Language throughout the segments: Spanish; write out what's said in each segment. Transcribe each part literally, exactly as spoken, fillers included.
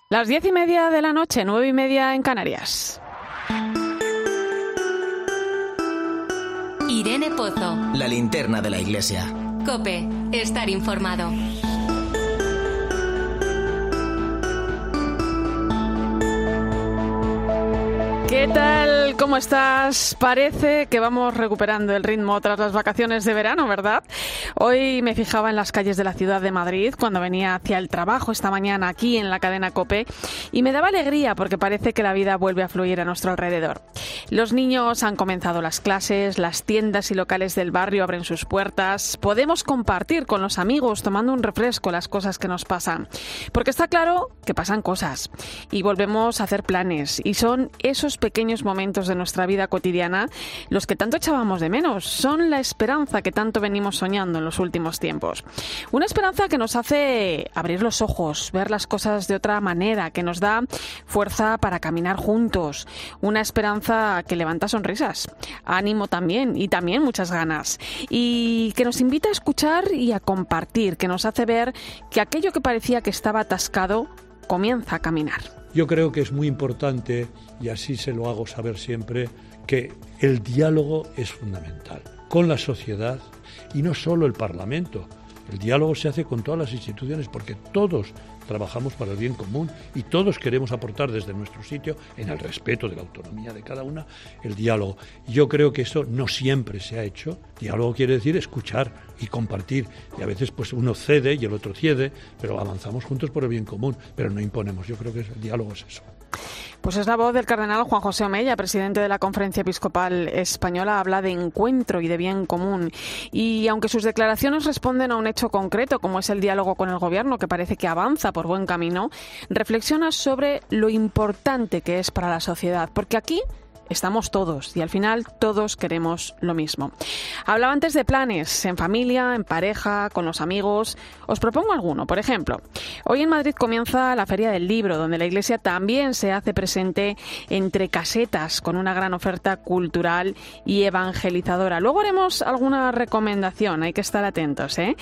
Las diez y media de la noche, nueve y media en Canarias. Irene Pozo. La linterna de la iglesia. COPE. Estar informado. ¿Qué tal? ¿Cómo estás? Parece que vamos recuperando el ritmo tras las vacaciones de verano, ¿verdad? Hoy me fijaba en las calles de la ciudad de Madrid cuando venía hacia el trabajo esta mañana aquí en la cadena COPE y me daba alegría porque parece que la vida vuelve a fluir a nuestro alrededor. Los niños han comenzado las clases, las tiendas y locales del barrio abren sus puertas, podemos compartir con los amigos tomando un refresco las cosas que nos pasan. Porque está claro que pasan cosas y volvemos a hacer planes y son esos pequeños momentos de nuestra vida cotidiana los que tanto echábamos de menos, son la esperanza que tanto venimos soñando en los últimos tiempos. Una esperanza que nos hace abrir los ojos, ver las cosas de otra manera, que nos da fuerza para caminar juntos, una esperanza que levanta sonrisas, ánimo también y también muchas ganas y que nos invita a escuchar y a compartir, que nos hace ver que aquello que parecía que estaba atascado comienza a caminar. Yo creo que es muy importante, y así se lo hago saber siempre, que el diálogo es fundamental con la sociedad y no solo el Parlamento. El diálogo se hace con todas las instituciones porque todos trabajamos para el bien común y todos queremos aportar desde nuestro sitio, en el respeto de la autonomía de cada una, el diálogo. Yo creo que eso no siempre se ha hecho. Diálogo quiere decir escuchar y compartir. Y a veces pues uno cede y el otro cede, pero avanzamos juntos por el bien común, pero no imponemos. Yo creo que el diálogo es eso. Pues es la voz del cardenal Juan José Omella, presidente de la Conferencia Episcopal Española. Habla de encuentro y de bien común. Y aunque sus declaraciones responden a un hecho concreto, como es el diálogo con el Gobierno, que parece que avanza por buen camino, reflexiona sobre lo importante que es para la sociedad. Porque aquí estamos todos y al final todos queremos lo mismo. Hablaba antes de planes, en familia, en pareja, con los amigos. Os propongo alguno. Por ejemplo, hoy en Madrid comienza la Feria del Libro, donde la Iglesia también se hace presente entre casetas, con una gran oferta cultural y evangelizadora. Luego haremos alguna recomendación, hay que estar atentos, ¿eh?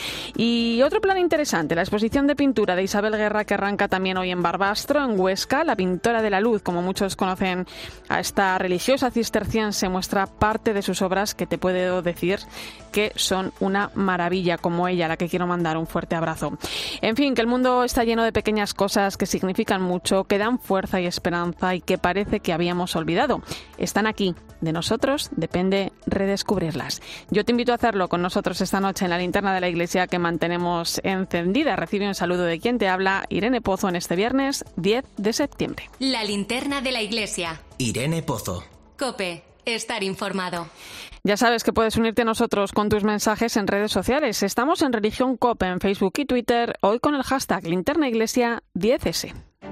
Y otro plan interesante, la exposición de pintura de Isabel Guerra, que arranca también hoy en Barbastro, en Huesca. La pintora de la luz, como muchos conocen a esta religiosa cisterciense, muestra parte de sus obras que te puedo decir que son una maravilla, como ella, a la que quiero mandar un fuerte abrazo. En fin, que el mundo está lleno de pequeñas cosas que significan mucho, que dan fuerza y esperanza y que parece que habíamos olvidado. Están aquí. De nosotros depende redescubrirlas. Yo te invito a hacerlo con nosotros esta noche en la linterna de la iglesia que mantenemos encendida. Recibe un saludo de quien te habla, Irene Pozo, en este viernes diez de septiembre. La linterna de la iglesia. Irene Pozo. COPE. Estar informado. Ya sabes que puedes unirte a nosotros con tus mensajes en redes sociales. Estamos en Religión COPE en Facebook y Twitter, hoy con el hashtag linterna iglesia diez ese.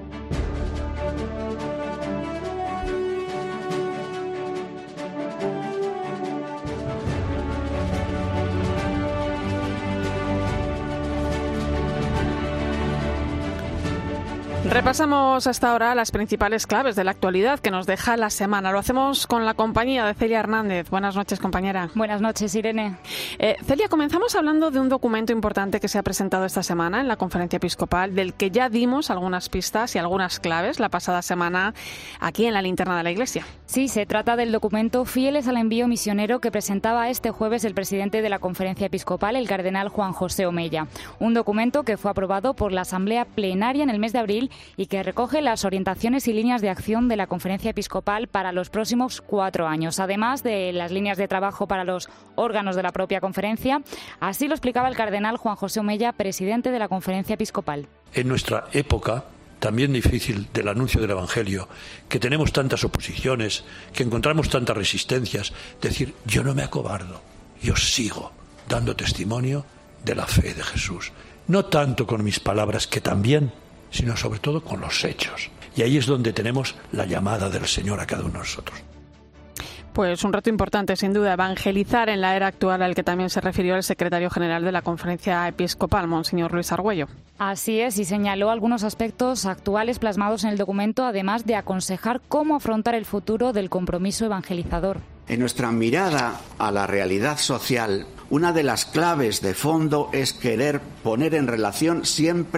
Repasamos hasta ahora las principales claves de la actualidad que nos deja la semana. Lo hacemos con la compañía de Celia Hernández. Buenas noches, compañera. Buenas noches, Irene. Eh, Celia, comenzamos hablando de un documento importante que se ha presentado esta semana en la Conferencia Episcopal, del que ya dimos algunas pistas y algunas claves la pasada semana aquí en la linterna de la Iglesia. Sí, se trata del documento Fieles al envío misionero que presentaba este jueves el presidente de la Conferencia Episcopal, el cardenal Juan José Omella. Un documento que fue aprobado por la Asamblea Plenaria en el mes de abril y que recoge las orientaciones y líneas de acción de la Conferencia Episcopal para los próximos cuatro años, además de las líneas de trabajo para los órganos de la propia conferencia. Así lo explicaba el cardenal Juan José Omella, presidente de la Conferencia Episcopal. En nuestra época también difícil del anuncio del Evangelio, que tenemos tantas oposiciones, que encontramos tantas resistencias, decir, yo no me acobardo, yo sigo dando testimonio de la fe de Jesús. No tanto con mis palabras, que también, sino sobre todo con los hechos. Y ahí es donde tenemos la llamada del Señor a cada uno de nosotros. Pues un reto importante, sin duda, evangelizar en la era actual, al que también se refirió el secretario general de la Conferencia Episcopal, Monseñor Luis Argüello. Así es, y señaló algunos aspectos actuales plasmados en el documento, además de aconsejar cómo afrontar el futuro del compromiso evangelizador. En nuestra mirada a la realidad social, una de las claves de fondo es querer poner en relación siempre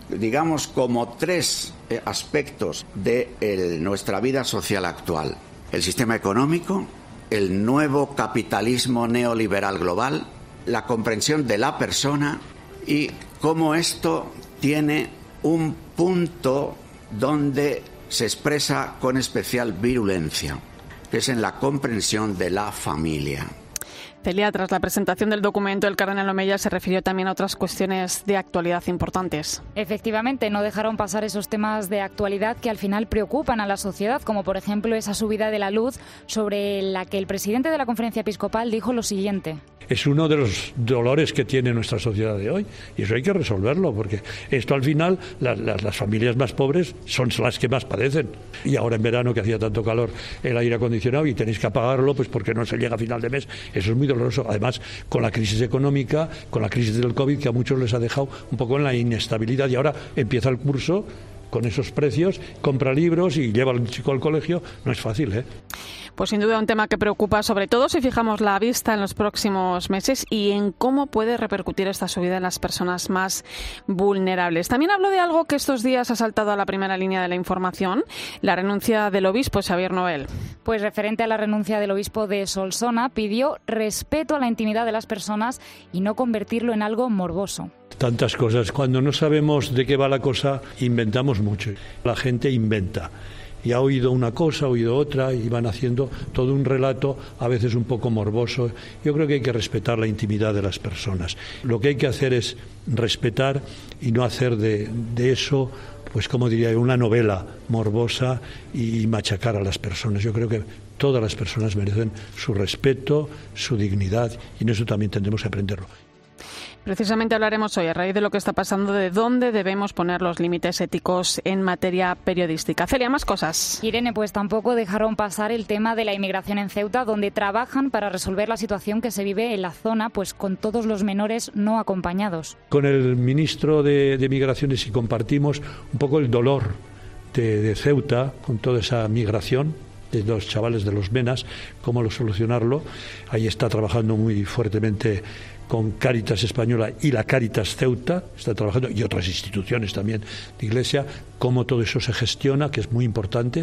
digamos, como tres aspectos de el, nuestra vida social actual. El sistema económico, el nuevo capitalismo neoliberal global, la comprensión de la persona y cómo esto tiene un punto donde se expresa con especial virulencia, que es en la comprensión de la familia. Celia, tras la presentación del documento, el cardenal Omeya se refirió también a otras cuestiones de actualidad importantes. Efectivamente, no dejaron pasar esos temas de actualidad que al final preocupan a la sociedad, como por ejemplo esa subida de la luz, sobre la que el presidente de la Conferencia Episcopal dijo lo siguiente. Es uno de los dolores que tiene nuestra sociedad de hoy y eso hay que resolverlo, porque esto al final, las, las, las familias más pobres son las que más padecen. Y ahora en verano, que hacía tanto calor, el aire acondicionado y tenéis que apagarlo pues porque no se llega a final de mes, eso es muy doloroso. Además, con la crisis económica, con la crisis del COVID, que a muchos les ha dejado un poco en la inestabilidad, y ahora empieza el curso con esos precios, compra libros y lleva al chico al colegio, no es fácil, ¿eh? Pues sin duda un tema que preocupa, sobre todo si fijamos la vista en los próximos meses y en cómo puede repercutir esta subida en las personas más vulnerables. También hablo de algo que estos días ha saltado a la primera línea de la información, la renuncia del obispo Xavier Noel. Pues referente a la renuncia del obispo de Solsona, pidió respeto a la intimidad de las personas y no convertirlo en algo morboso. Tantas cosas. Cuando no sabemos de qué va la cosa, inventamos mucho. La gente inventa. Y ha oído una cosa, ha oído otra, y van haciendo todo un relato, a veces un poco morboso. Yo creo que hay que respetar la intimidad de las personas. Lo que hay que hacer es respetar y no hacer de, de eso, pues como diría yo, una novela morbosa y machacar a las personas. Yo creo que todas las personas merecen su respeto, su dignidad, y en eso también tendremos que aprenderlo. Precisamente hablaremos hoy, a raíz de lo que está pasando, de dónde debemos poner los límites éticos en materia periodística. Celia, más cosas. Irene, pues tampoco dejaron pasar el tema de la inmigración en Ceuta, donde trabajan para resolver la situación que se vive en la zona, pues con todos los menores no acompañados. Con el ministro de, de Migraciones y compartimos un poco el dolor de, de Ceuta, con toda esa migración de los chavales de los Menas, cómo lo solucionarlo. Ahí está trabajando muy fuertemente con Cáritas Española y la Cáritas Ceuta, está trabajando, y otras instituciones también de Iglesia, cómo todo eso se gestiona, que es muy importante.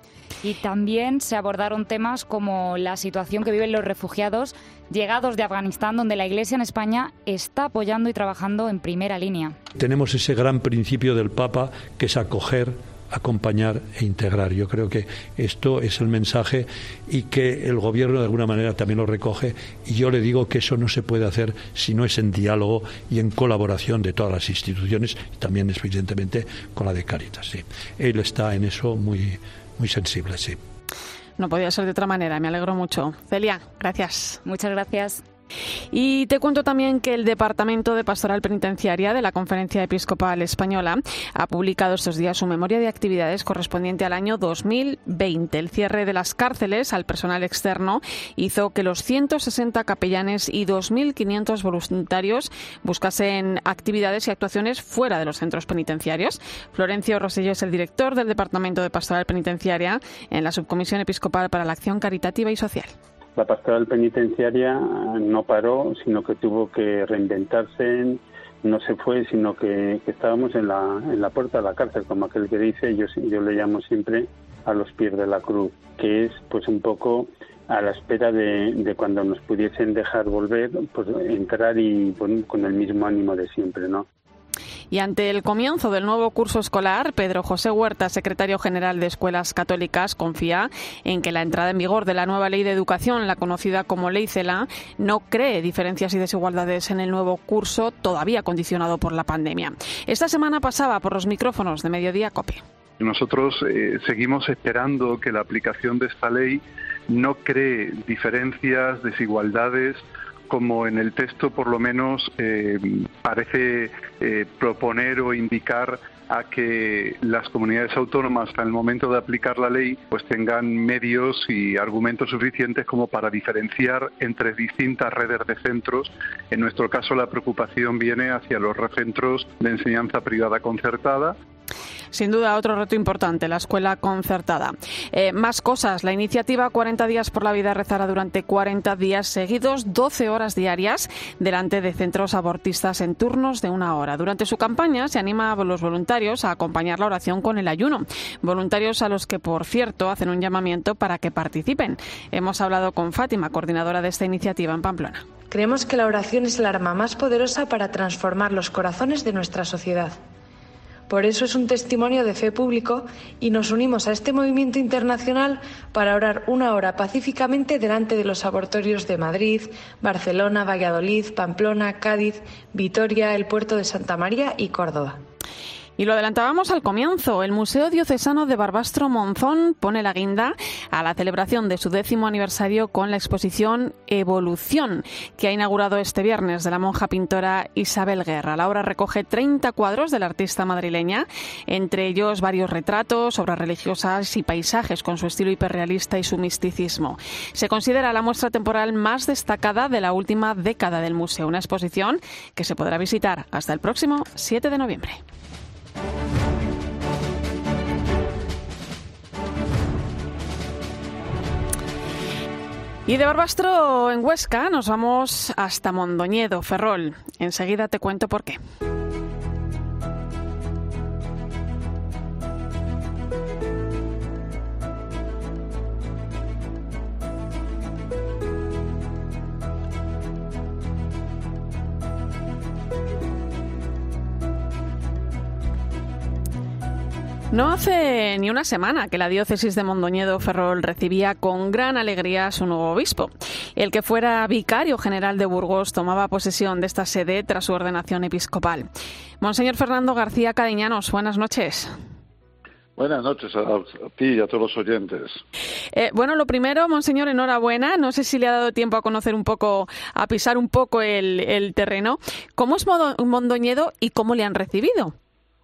Y también se abordaron temas como la situación que viven los refugiados llegados de Afganistán, donde la Iglesia en España está apoyando y trabajando en primera línea. Tenemos ese gran principio del Papa, que es acoger, acompañar e integrar. Yo creo que esto es el mensaje y que el gobierno de alguna manera también lo recoge, y yo le digo que eso no se puede hacer si no es en diálogo y en colaboración de todas las instituciones, y también evidentemente con la de Cáritas. Sí. Él está en eso muy, muy sensible, sí. No podía ser de otra manera, me alegro mucho. Celia, gracias. Muchas gracias. Y te cuento también que el Departamento de Pastoral Penitenciaria de la Conferencia Episcopal Española ha publicado estos días su memoria de actividades correspondiente al año dos mil veinte. El cierre de las cárceles al personal externo hizo que los ciento sesenta capellanes y dos mil quinientos voluntarios buscasen actividades y actuaciones fuera de los centros penitenciarios. Florencio Rosselló es el director del Departamento de Pastoral Penitenciaria en la Subcomisión Episcopal para la Acción Caritativa y Social. La pastoral penitenciaria no paró, sino que tuvo que reinventarse, no se fue, sino que, que estábamos en la, en la puerta de la cárcel, como aquel que dice, yo, yo le llamo siempre a los pies de la cruz, que es pues un poco a la espera de, de cuando nos pudiesen dejar volver, pues entrar y bueno, con el mismo ánimo de siempre, ¿no? Y ante el comienzo del nuevo curso escolar, Pedro José Huerta, secretario general de Escuelas Católicas, confía en que la entrada en vigor de la nueva Ley de Educación, la conocida como Ley CELA, no cree diferencias y desigualdades en el nuevo curso, todavía condicionado por la pandemia. Esta semana pasaba por los micrófonos de Mediodía COPE. Nosotros eh, seguimos esperando que la aplicación de esta ley no cree diferencias, desigualdades, como en el texto por lo menos eh, parece eh, proponer o indicar a que las comunidades autónomas al momento de aplicar la ley pues tengan medios y argumentos suficientes como para diferenciar entre distintas redes de centros. En nuestro caso la preocupación viene hacia los centros de enseñanza privada concertada. Sin duda, otro reto importante, la escuela concertada. Eh, más cosas. La iniciativa cuarenta días por la vida rezará durante cuarenta días seguidos, doce horas diarias, delante de centros abortistas en turnos de una hora. Durante su campaña se anima a los voluntarios a acompañar la oración con el ayuno. Voluntarios a los que, por cierto, hacen un llamamiento para que participen. Hemos hablado con Fátima, coordinadora de esta iniciativa en Pamplona. Creemos que la oración es el arma más poderosa para transformar los corazones de nuestra sociedad. Por eso es un testimonio de fe público y nos unimos a este movimiento internacional para orar una hora pacíficamente delante de los abortorios de Madrid, Barcelona, Valladolid, Pamplona, Cádiz, Vitoria, el puerto de Santa María y Córdoba. Y lo adelantábamos al comienzo. El Museo Diocesano de Barbastro Monzón pone la guinda a la celebración de su décimo aniversario con la exposición Evolución, que ha inaugurado este viernes, de la monja pintora Isabel Guerra. La obra recoge treinta cuadros de la artista madrileña, entre ellos varios retratos, obras religiosas y paisajes con su estilo hiperrealista y su misticismo. Se considera la muestra temporal más destacada de la última década del museo, una exposición que se podrá visitar hasta el próximo siete de noviembre. Y de Barbastro en Huesca nos vamos hasta Mondoñedo, Ferrol. Enseguida te cuento por qué. No hace ni una semana que la diócesis de Mondoñedo Ferrol recibía con gran alegría a su nuevo obispo. El que fuera vicario general de Burgos tomaba posesión de esta sede tras su ordenación episcopal. Monseñor Fernando García Cadiñanos, buenas noches. Buenas noches a, a ti y a todos los oyentes. Eh, bueno, lo primero, Monseñor, enhorabuena. No sé si le ha dado tiempo a conocer un poco, a pisar un poco el, el terreno. ¿Cómo es Mondoñedo y cómo le han recibido?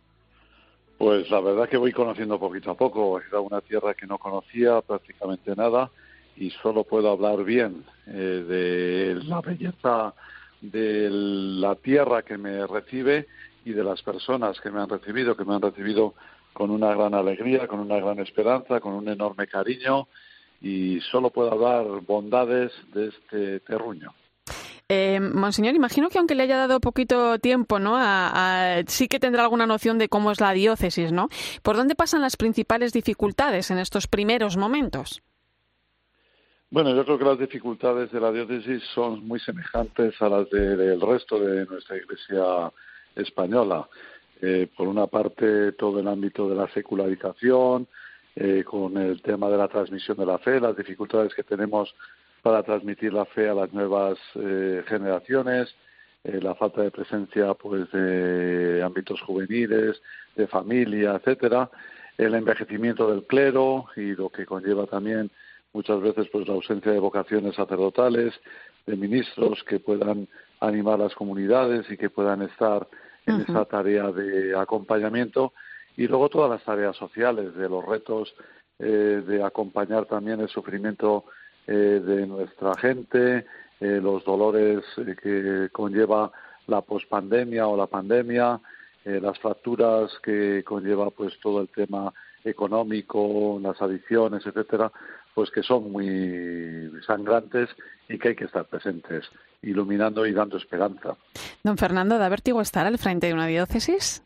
Pues la verdad que voy conociendo poquito a poco. Era una tierra que no conocía prácticamente nada y solo puedo hablar bien eh, de la belleza de la tierra que me recibe y de las personas que me han recibido, que me han recibido con una gran alegría, con una gran esperanza, con un enorme cariño, y solo puedo hablar bondades de este terruño. Eh, Monseñor, imagino que aunque le haya dado poquito tiempo, ¿no? A, a, sí que tendrá alguna noción de cómo es la diócesis, ¿no? ¿Por dónde pasan las principales dificultades en estos primeros momentos? Bueno, yo creo que las dificultades de la diócesis son muy semejantes a las de, del resto de nuestra Iglesia española. Eh, por una parte, todo el ámbito de la secularización, eh, con el tema de la transmisión de la fe, las dificultades que tenemos para transmitir la fe a las nuevas eh, generaciones, eh, la falta de presencia pues de ámbitos juveniles, de familia, etcétera, el envejecimiento del clero y lo que conlleva también muchas veces pues la ausencia de vocaciones sacerdotales, de ministros que puedan animar las comunidades y que puedan estar en uh-huh. esa tarea de acompañamiento, y luego todas las tareas sociales, de los retos eh, de acompañar también el sufrimiento Eh, de nuestra gente, eh, los dolores eh, que conlleva la pospandemia o la pandemia, eh, las fracturas que conlleva pues todo el tema económico, las adicciones, etcétera, pues que son muy sangrantes y que hay que estar presentes, iluminando y dando esperanza. Don Fernando, ¿da vértigo estar al frente de una diócesis?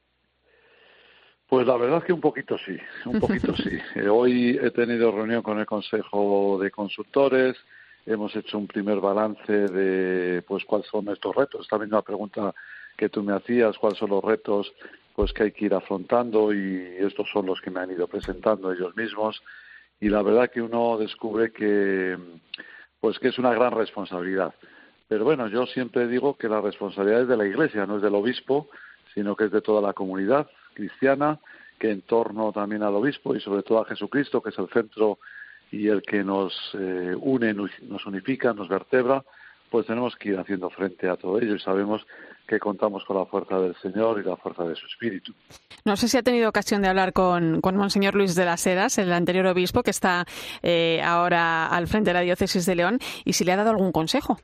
Pues la verdad es que un poquito sí, un poquito sí. Eh, hoy he tenido reunión con el Consejo de Consultores, hemos hecho un primer balance de pues cuáles son estos retos. Esta misma pregunta que tú me hacías, cuáles son los retos pues que hay que ir afrontando, y estos son los que me han ido presentando ellos mismos. Y la verdad que uno descubre que pues que es una gran responsabilidad. Pero bueno, yo siempre digo que la responsabilidad es de la Iglesia, no es del obispo, sino que es de toda la comunidad cristiana, que en torno también al obispo y sobre todo a Jesucristo, que es el centro y el que nos eh, une, nos unifica, nos vertebra, pues tenemos que ir haciendo frente a todo ello, y sabemos que contamos con la fuerza del Señor y la fuerza de su Espíritu. No sé si ha tenido ocasión de hablar con, con Monseñor Luis de las Heras, el anterior obispo que está eh, ahora al frente de la diócesis de León, y si le ha dado algún consejo.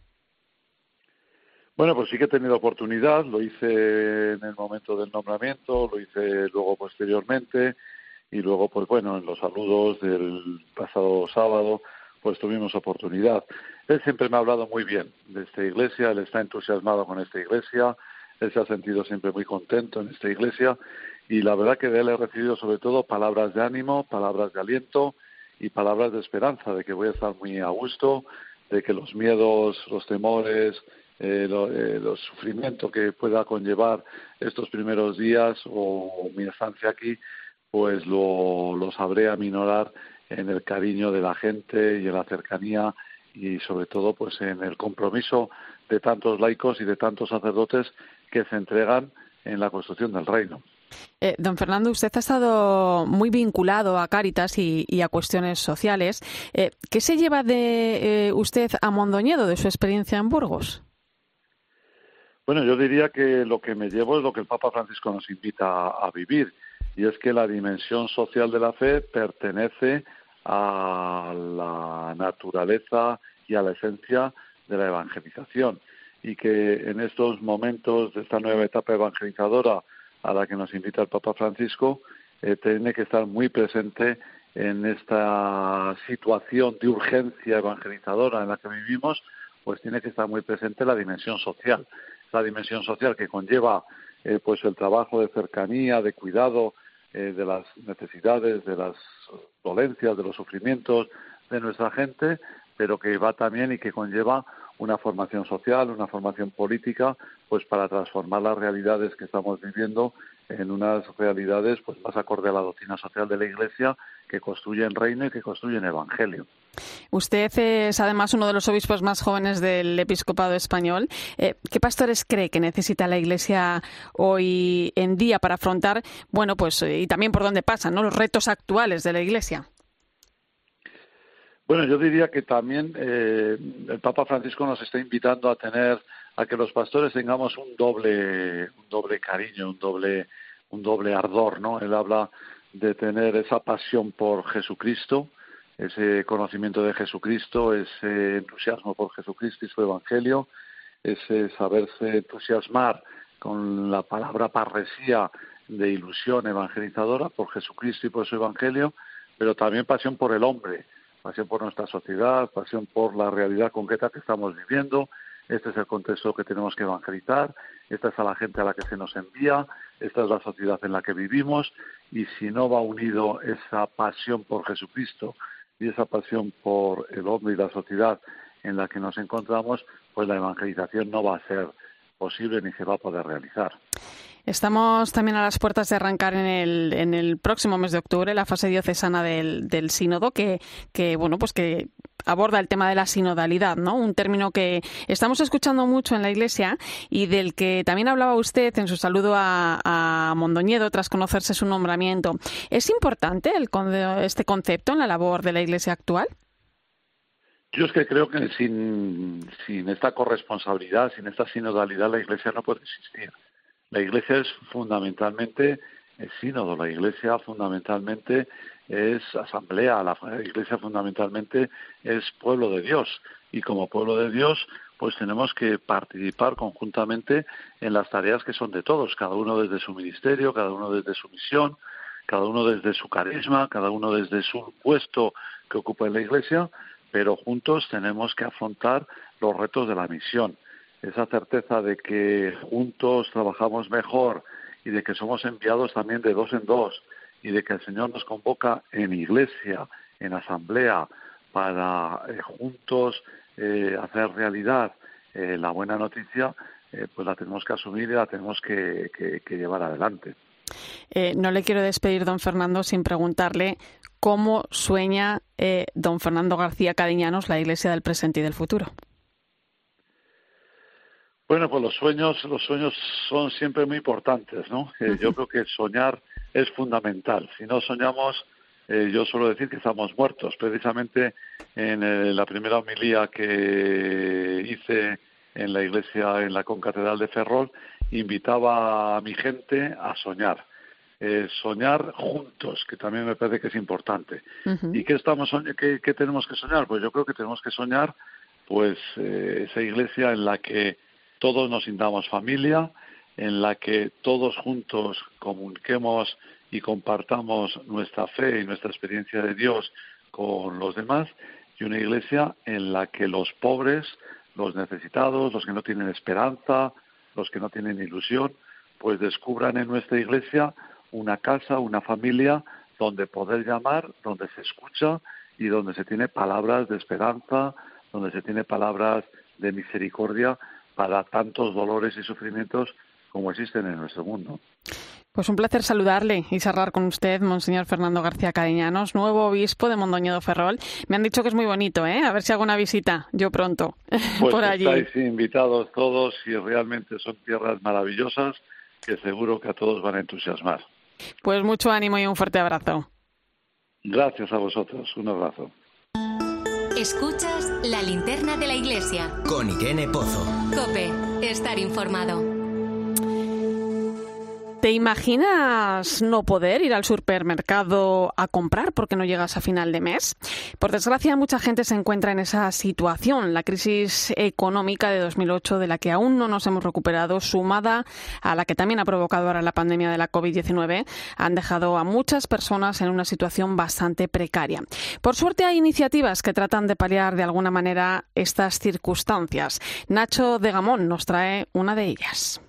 Bueno, pues sí que he tenido oportunidad, lo hice en el momento del nombramiento, lo hice luego pues posteriormente, y luego, pues bueno, en los saludos del pasado sábado, pues tuvimos oportunidad. Él siempre me ha hablado muy bien de esta iglesia, él está entusiasmado con esta iglesia, él se ha sentido siempre muy contento en esta iglesia, y la verdad que de él he recibido sobre todo palabras de ánimo, palabras de aliento y palabras de esperanza, de que voy a estar muy a gusto, de que los miedos, los temores, eh, lo, eh, los sufrimientos que pueda conllevar estos primeros días o mi estancia aquí, pues lo, lo sabré aminorar en el cariño de la gente y en la cercanía y sobre todo pues en el compromiso de tantos laicos y de tantos sacerdotes que se entregan en la construcción del reino. Eh, don Fernando, usted ha estado muy vinculado a Cáritas y, y a cuestiones sociales. Eh, ¿Qué se lleva de eh, usted a Mondoñedo, de su experiencia en Burgos? Bueno, yo diría que lo que me llevo es lo que el Papa Francisco nos invita a, a vivir, y es que la dimensión social de la fe pertenece a la naturaleza y a la esencia de la evangelización, y que en estos momentos de esta nueva etapa evangelizadora a la que nos invita el Papa Francisco, eh, tiene que estar muy presente en esta situación de urgencia evangelizadora en la que vivimos, pues tiene que estar muy presente la dimensión social, la dimensión social que conlleva eh, pues el trabajo de cercanía, de cuidado eh, de las necesidades, de las dolencias, de los sufrimientos de nuestra gente, pero que va también y que conlleva una formación social, una formación política, pues para transformar las realidades que estamos viviendo en unas realidades pues más acorde a la doctrina social de la Iglesia, que construyen reino y que construyen evangelio. Usted es además uno de los obispos más jóvenes del episcopado español. Eh, ¿Qué pastores cree que necesita la Iglesia hoy en día para afrontar, bueno, pues y también por dónde pasan, ¿no?, los retos actuales de la Iglesia? Bueno, yo diría que también eh, el Papa Francisco nos está invitando a tener, a que los pastores tengamos un doble, un doble cariño, un doble, un doble ardor, ¿no? Él habla de tener esa pasión por Jesucristo, ese conocimiento de Jesucristo, ese entusiasmo por Jesucristo y su Evangelio, ese saberse entusiasmar con la palabra parresía de ilusión evangelizadora por Jesucristo y por su Evangelio, pero también pasión por el hombre, pasión por nuestra sociedad, pasión por la realidad concreta que estamos viviendo. Este es el contexto que tenemos que evangelizar, esta es a la gente a la que se nos envía, esta es la sociedad en la que vivimos, y si no va unido esa pasión por Jesucristo y esa pasión por el hombre y la sociedad en la que nos encontramos, pues la evangelización no va a ser posible ni se va a poder realizar. Estamos también a las puertas de arrancar en el, en el próximo mes de octubre la fase diocesana del, del sínodo que, que, bueno, pues que aborda el tema de la sinodalidad, ¿no? Un término que estamos escuchando mucho en la Iglesia y del que también hablaba usted en su saludo a, a Mondoñedo tras conocerse su nombramiento. ¿Es importante el, este concepto en la labor de la Iglesia actual? Yo es que creo que sin, sin esta corresponsabilidad, sin esta sinodalidad, la Iglesia no puede existir. La Iglesia es fundamentalmente el sínodo, la Iglesia fundamentalmente es asamblea, la Iglesia fundamentalmente es pueblo de Dios, y como pueblo de Dios pues tenemos que participar conjuntamente en las tareas que son de todos, cada uno desde su ministerio, cada uno desde su misión, cada uno desde su carisma, cada uno desde su puesto que ocupa en la Iglesia, pero juntos tenemos que afrontar los retos de la misión. Esa certeza de que juntos trabajamos mejor y de que somos enviados también de dos en dos y de que el Señor nos convoca en iglesia, en asamblea, para eh, juntos eh, hacer realidad eh, la buena noticia, eh, pues la tenemos que asumir y la tenemos que, que, que llevar adelante. Eh, no le quiero despedir, don Fernando, sin preguntarle cómo sueña eh, don Fernando García Cadiñanos la Iglesia del presente y del futuro. Bueno, pues los sueños, los sueños son siempre muy importantes, ¿no? Eh, yo creo que soñar es fundamental. Si no soñamos, eh, yo suelo decir que estamos muertos. Precisamente en eh, la primera homilía que hice en la iglesia, en la concatedral de Ferrol, invitaba a mi gente a soñar. Eh, soñar juntos, que también me parece que es importante. Uh-huh. ¿Y qué estamos soñ- qué, qué tenemos que soñar? Pues yo creo que tenemos que soñar, pues, eh, esa iglesia en la que todos nos sintamos familia, en la que todos juntos comuniquemos y compartamos nuestra fe y nuestra experiencia de Dios con los demás, y una iglesia en la que los pobres, los necesitados, los que no tienen esperanza, los que no tienen ilusión, pues descubran en nuestra iglesia una casa, una familia donde poder llamar, donde se escucha y donde se tiene palabras de esperanza, donde se tiene palabras de misericordia para tantos dolores y sufrimientos como existen en nuestro mundo. Pues un placer saludarle y charlar con usted, Monseñor Fernando García Cariñanos, nuevo obispo de Mondoñedo Ferrol. Me han dicho que es muy bonito, ¿eh? A ver si hago una visita, yo pronto, pues por allí. Estáis invitados todos y realmente son tierras maravillosas que seguro que a todos van a entusiasmar. Pues mucho ánimo y un fuerte abrazo. Gracias a vosotros, un abrazo. Escuchas La Linterna de la Iglesia. Con Irene Pozo. COPE, estar informado. ¿Te imaginas no poder ir al supermercado a comprar porque no llegas a final de mes? Por desgracia, mucha gente se encuentra en esa situación. La crisis económica de dos mil ocho, de la que aún no nos hemos recuperado, sumada a la que también ha provocado ahora la pandemia de la covid diecinueve, han dejado a muchas personas en una situación bastante precaria. Por suerte, hay iniciativas que tratan de paliar de alguna manera estas circunstancias. Nacho de Gamón nos trae una de ellas.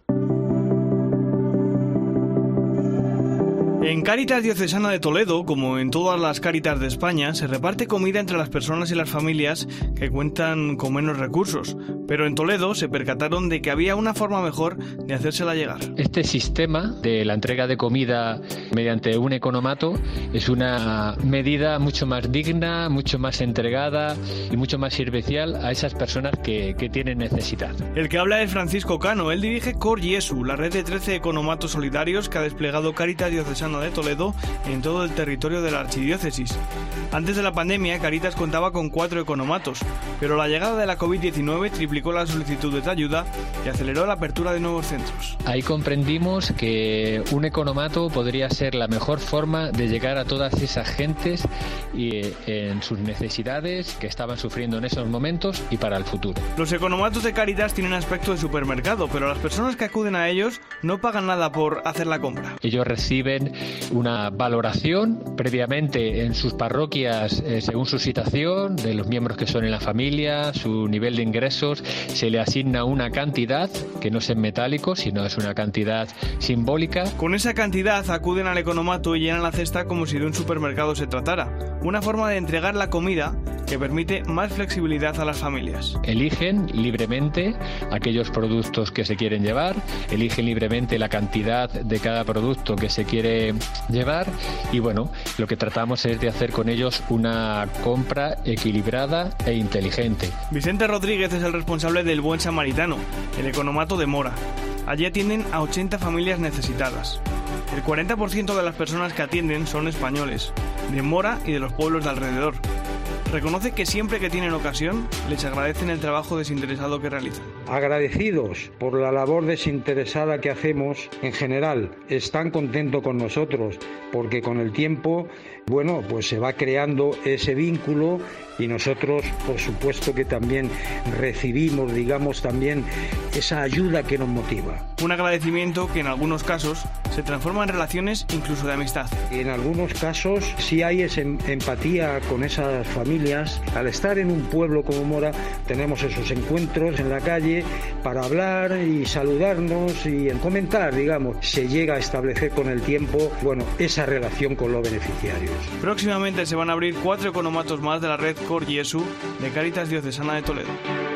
En Cáritas Diocesana de Toledo, como en todas las Cáritas de España, se reparte comida entre las personas y las familias que cuentan con menos recursos. Pero en Toledo se percataron de que había una forma mejor de hacérsela llegar. Este sistema de la entrega de comida mediante un economato es una medida mucho más digna, mucho más entregada y mucho más servicial a esas personas que, que tienen necesidad. El que habla es Francisco Cano. Él dirige Cor Jesu, la red de trece economatos solidarios que ha desplegado Cáritas Diocesana de Toledo en todo el territorio de la archidiócesis. Antes de la pandemia, Cáritas contaba con cuatro economatos, pero la llegada de la covid diecinueve triplicó las solicitudes de ayuda y aceleró la apertura de nuevos centros. Ahí comprendimos que un economato podría ser la mejor forma de llegar a todas esas gentes y en sus necesidades que estaban sufriendo en esos momentos y para el futuro. Los economatos de Cáritas tienen aspecto de supermercado, pero las personas que acuden a ellos no pagan nada por hacer la compra. Ellos reciben una valoración previamente en sus parroquias eh, según su situación, de los miembros que son en la familia, su nivel de ingresos, se le asigna una cantidad que no es en metálico, sino es una cantidad simbólica. Con esa cantidad acuden al economato y llenan la cesta como si de un supermercado se tratara. Una forma de entregar la comida que permite más flexibilidad a las familias. Eligen libremente aquellos productos que se quieren llevar, eligen libremente la cantidad de cada producto que se quiere llevar y bueno, lo que tratamos es de hacer con ellos una compra equilibrada e inteligente. Vicente Rodríguez es el responsable del Buen Samaritano, el economato de Mora. Allí atienden a ochenta familias necesitadas. El cuarenta por ciento de las personas que atienden son españoles, de Mora y de los pueblos de alrededor. Reconoce que siempre que tienen ocasión, les agradecen el trabajo desinteresado que realizan. Agradecidos por la labor desinteresada que hacemos en general. Están contentos con nosotros porque con el tiempo, bueno, pues se va creando ese vínculo y nosotros, por supuesto, que también recibimos, digamos, también esa ayuda que nos motiva. Un agradecimiento que en algunos casos se transforma en relaciones incluso de amistad. En algunos casos sí hay esa empatía con esas familias. Al estar en un pueblo como Mora tenemos esos encuentros en la calle para hablar y saludarnos y en comentar, digamos. Se llega a establecer con el tiempo, bueno, esa relación con los beneficiarios. Próximamente se van a abrir cuatro economatos más de la red Cor Jesu de Cáritas Diocesana de Toledo.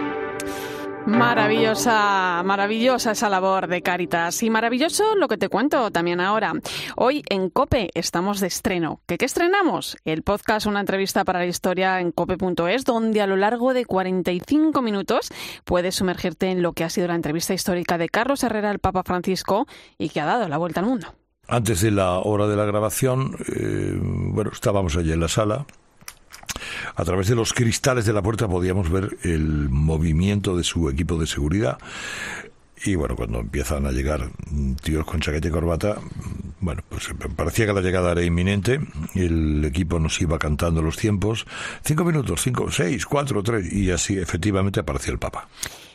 Maravillosa, maravillosa esa labor de Cáritas y maravilloso lo que te cuento también ahora. Hoy en COPE estamos de estreno. ¿Qué, qué estrenamos? El podcast Una entrevista para la historia en cope punto es, donde a lo largo de cuarenta y cinco minutos puedes sumergirte en lo que ha sido la entrevista histórica de Carlos Herrera al Papa Francisco y que ha dado la vuelta al mundo. Antes de la hora de la grabación, eh, bueno, estábamos allí en la sala. A través de los cristales de la puerta podíamos ver el movimiento de su equipo de seguridad. Y bueno, cuando empiezan a llegar tíos con chaqueta y corbata, bueno, pues parecía que la llegada era inminente. El equipo nos iba cantando los tiempos. Cinco minutos, cinco, seis, cuatro, tres, y así efectivamente apareció el Papa.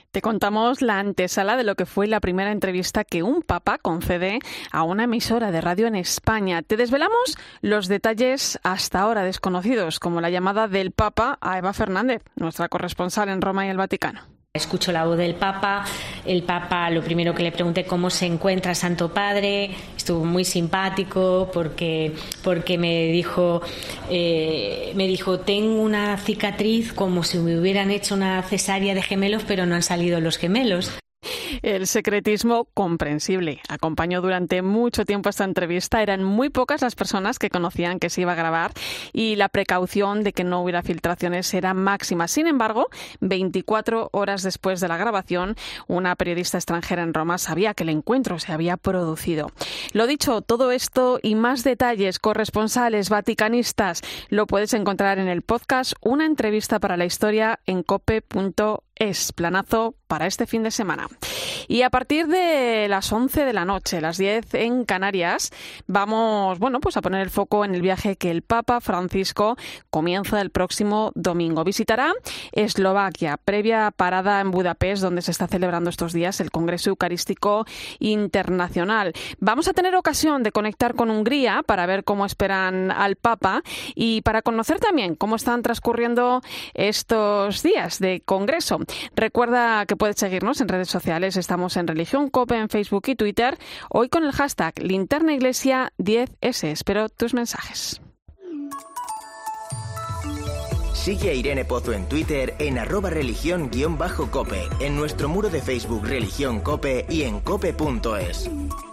Te contamos la antesala de lo que fue la primera entrevista que un papa concede a una emisora de radio en España. Te desvelamos los detalles hasta ahora desconocidos, como la llamada del Papa a Eva Fernández, nuestra corresponsal en Roma y el Vaticano. Escucho la voz del Papa, el Papa lo primero que le pregunté cómo se encuentra Santo Padre, estuvo muy simpático porque, porque me dijo, eh, me dijo, tengo una cicatriz como si me hubieran hecho una cesárea de gemelos, pero no han salido los gemelos. El secretismo comprensible. Acompañó durante mucho tiempo esta entrevista. Eran muy pocas las personas que conocían que se iba a grabar y la precaución de que no hubiera filtraciones era máxima. Sin embargo, veinticuatro horas después de la grabación, una periodista extranjera en Roma sabía que el encuentro se había producido. Lo dicho, todo esto y más detalles, corresponsales, vaticanistas, lo puedes encontrar en el podcast Una entrevista para la historia en cope punto es. Planazo para este fin de semana. Y a partir de las once de la noche, las diez en Canarias, vamos, bueno, pues a poner el foco en el viaje que el Papa Francisco comienza el próximo domingo. Visitará Eslovaquia, previa parada en Budapest, donde se está celebrando estos días el Congreso Eucarístico Internacional. Vamos a tener ocasión de conectar con Hungría para ver cómo esperan al Papa y para conocer también cómo están transcurriendo estos días de Congreso. Recuerda que puedes seguirnos en redes sociales. Estamos en Religión Cope en Facebook y Twitter. Hoy con el hashtag Linterna Iglesia diez ese. Espero tus mensajes. Sigue a Irene Pozo en Twitter en arroba religión guión bajo cope, en nuestro muro de Facebook Religión Cope y en cope punto es.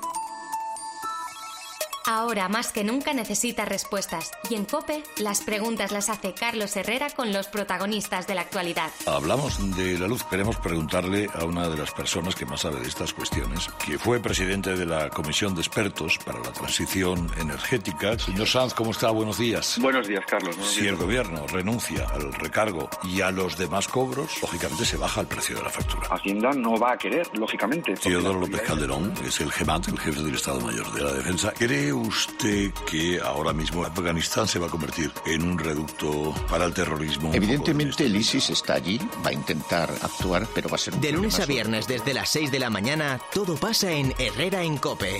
Ahora más que nunca necesita respuestas. Y en COPE, las preguntas las hace Carlos Herrera con los protagonistas de la actualidad. Hablamos de la luz. Queremos preguntarle a una de las personas que más sabe de estas cuestiones, que fue presidente de la Comisión de Expertos para la Transición Energética. Señor Sanz, ¿cómo está? Buenos días. Buenos días, Carlos. Buenos si días. el gobierno renuncia al recargo y a los demás cobros, lógicamente se baja el precio de la factura. Hacienda no va a querer, lógicamente. Teodoro López Calderón es el GEMAT, el jefe del Estado Mayor de la Defensa. ¿Cree usted que ahora mismo Afganistán se va a convertir en un reducto para el terrorismo? Evidentemente el ISIS está allí, va a intentar actuar, pero va a ser un De lunes a problema viernes desde las seis de la mañana, todo pasa en Herrera en COPE.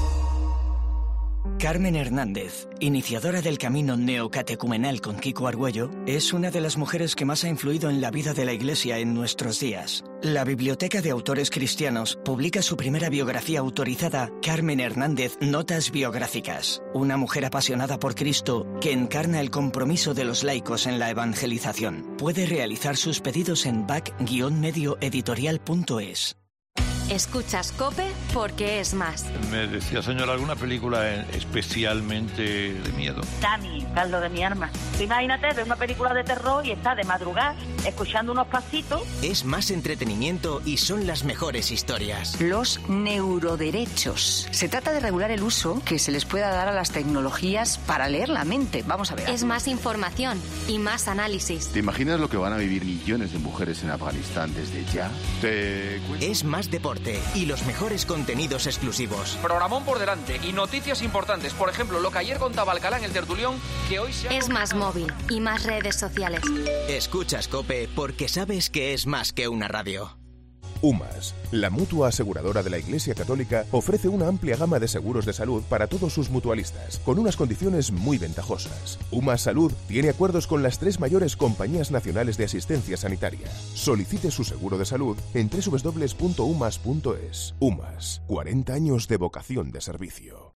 Carmen Hernández, iniciadora del camino neocatecumenal con Kiko Argüello, es una de las mujeres que más ha influido en la vida de la Iglesia en nuestros días. La Biblioteca de Autores Cristianos publica su primera biografía autorizada, Carmen Hernández, Notas Biográficas, una mujer apasionada por Cristo que encarna el compromiso de los laicos en la evangelización. Puede realizar sus pedidos en back guion medio editorial punto es. Escuchas COPE porque es más. Me decía, señor, ¿alguna película especialmente de miedo? Tami, caldo de mi arma. Imagínate ver una película de terror y está de madrugada escuchando unos pasitos. Es más entretenimiento y son las mejores historias. Los neuroderechos. Se trata de regular el uso que se les pueda dar a las tecnologías para leer la mente. Vamos a ver. Es más información y más análisis. ¿Te imaginas lo que van a vivir millones de mujeres en Afganistán desde ya? Te... Es más deporte y los mejores contenidos exclusivos. Programón por delante y noticias importantes. Por ejemplo, lo que ayer contaba Alcalá en el tertulión, que hoy se ha... Es más móvil y más redes sociales. Escuchas COPE porque sabes que es más que una radio. UMAS, la mutua aseguradora de la Iglesia Católica, ofrece una amplia gama de seguros de salud para todos sus mutualistas, con unas condiciones muy ventajosas. UMAS Salud tiene acuerdos con las tres mayores compañías nacionales de asistencia sanitaria. Solicite su seguro de salud en doble u doble u doble u punto umas punto es. UMAS, cuarenta años de vocación de servicio.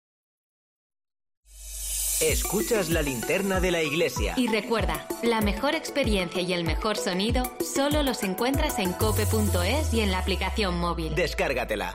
Escuchas la linterna de la iglesia. Y recuerda, la mejor experiencia y el mejor sonido solo los encuentras en cope punto es y en la aplicación móvil. Descárgatela.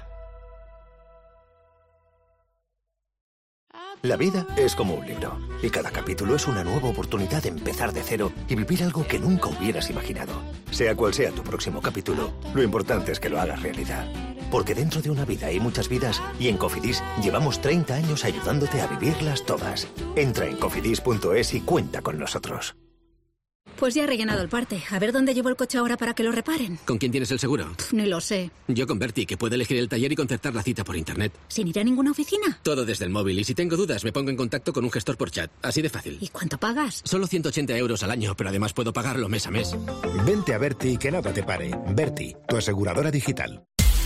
La vida es como un libro, y cada capítulo es una nueva oportunidad de empezar de cero y vivir algo que nunca hubieras imaginado. Sea cual sea tu próximo capítulo, lo importante es que lo hagas realidad. Porque dentro de una vida hay muchas vidas, y en Cofidis llevamos treinta años ayudándote a vivirlas todas. Entra en cofidis punto es y cuenta con nosotros. Pues ya he rellenado el parte. A ver dónde llevo el coche ahora para que lo reparen. ¿Con quién tienes el seguro? Pff, ni lo sé. Yo con Berti, que puede elegir el taller y concertar la cita por internet. ¿Sin ir a ninguna oficina? Todo desde el móvil. Y si tengo dudas, me pongo en contacto con un gestor por chat. Así de fácil. ¿Y cuánto pagas? Solo ciento ochenta euros al año, pero además puedo pagarlo mes a mes. Vente a Berti y que nada te pare. Berti, tu aseguradora digital.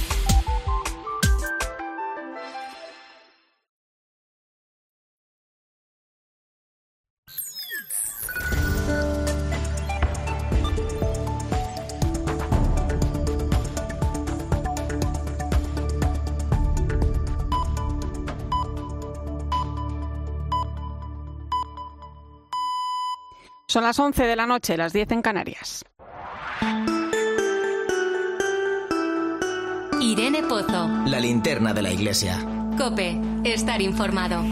Son las once de la noche, las diez en Canarias. Irene Pozo. La linterna de la iglesia. COPE. Estar informado.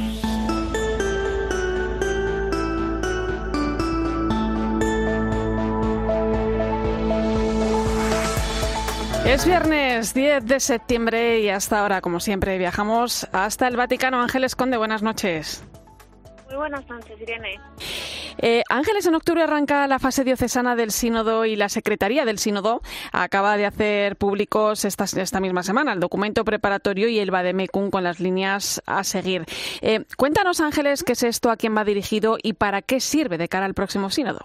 Es viernes diez de septiembre y hasta ahora, como siempre, viajamos hasta el Vaticano. Ángeles Conde, buenas noches. Muy buenas noches, Irene. Eh, Ángeles, en octubre arranca la fase diocesana del Sínodo y la Secretaría del Sínodo acaba de hacer públicos esta, esta misma semana el documento preparatorio y el vademecum con las líneas a seguir. Eh, cuéntanos, Ángeles, qué es esto, a quién va dirigido y para qué sirve de cara al próximo Sínodo.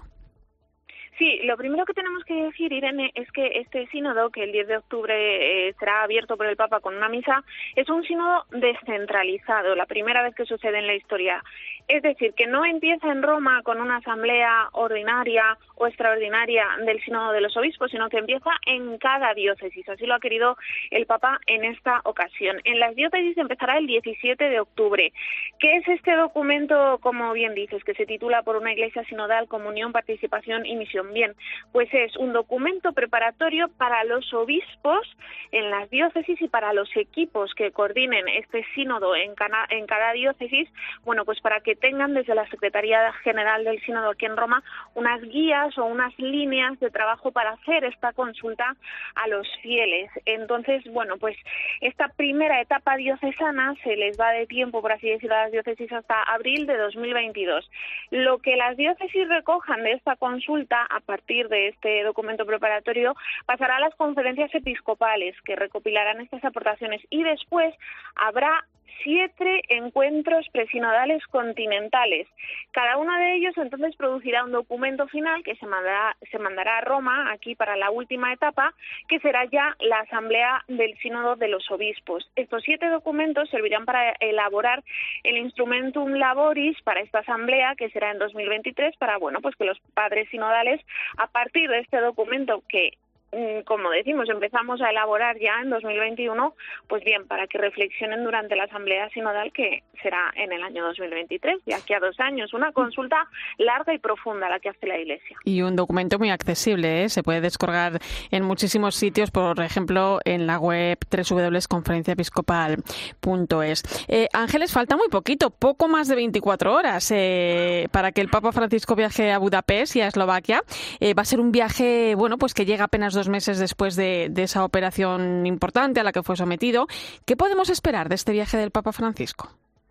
Sí, lo primero que tenemos que decir, Irene, es que este sínodo, que el diez de octubre eh, será abierto por el Papa con una misa, es un sínodo descentralizado, la primera vez que sucede en la historia. Es decir, que no empieza en Roma con una asamblea ordinaria o extraordinaria del sínodo de los obispos, sino que empieza en cada diócesis. Así lo ha querido el Papa en esta ocasión. En las diócesis empezará el diecisiete de octubre. ¿Qué es este documento, como bien dices, que se titula Por una Iglesia Sinodal, Comunión, Participación y Misión? Bien, pues es un documento preparatorio para los obispos en las diócesis y para los equipos que coordinen este sínodo en cada, en cada diócesis, bueno, pues para que tengan desde la Secretaría General del Sínodo aquí en Roma unas guías o unas líneas de trabajo para hacer esta consulta a los fieles. Entonces, bueno, pues esta primera etapa diocesana se les va de tiempo, por así decirlo, a las diócesis hasta abril de dos mil veintidós. Lo que las diócesis recojan de esta consulta a partir de este documento preparatorio pasará a las conferencias episcopales, que recopilarán estas aportaciones, y después habrá siete encuentros presinodales continentales. Cada uno de ellos entonces producirá un documento final que se mandará, se mandará a Roma, aquí para la última etapa, que será ya la Asamblea del Sínodo de los Obispos. Estos siete documentos servirán para elaborar el Instrumentum Laboris para esta Asamblea, que será en dos mil veintitrés, para, bueno, pues que los padres sinodales, a partir de este documento que, como decimos, empezamos a elaborar ya en dos mil veintiuno, pues bien, para que reflexionen durante la Asamblea Sinodal, que será en el año dos mil veintitrés, de aquí a dos años. Una consulta larga y profunda la que hace la Iglesia. Y un documento muy accesible, ¿eh? Se puede descargar en muchísimos sitios, por ejemplo, en la web doble u doble u doble u punto conferencia episcopal punto es. Eh, Ángeles, falta muy poquito, poco más de veinticuatro horas eh, para que el Papa Francisco viaje a Budapest y a Eslovaquia. Eh, va a ser un viaje, bueno, pues que llega apenas dos meses después de, de esa operación importante a la que fue sometido. ¿Qué podemos esperar de este viaje del Papa Francisco?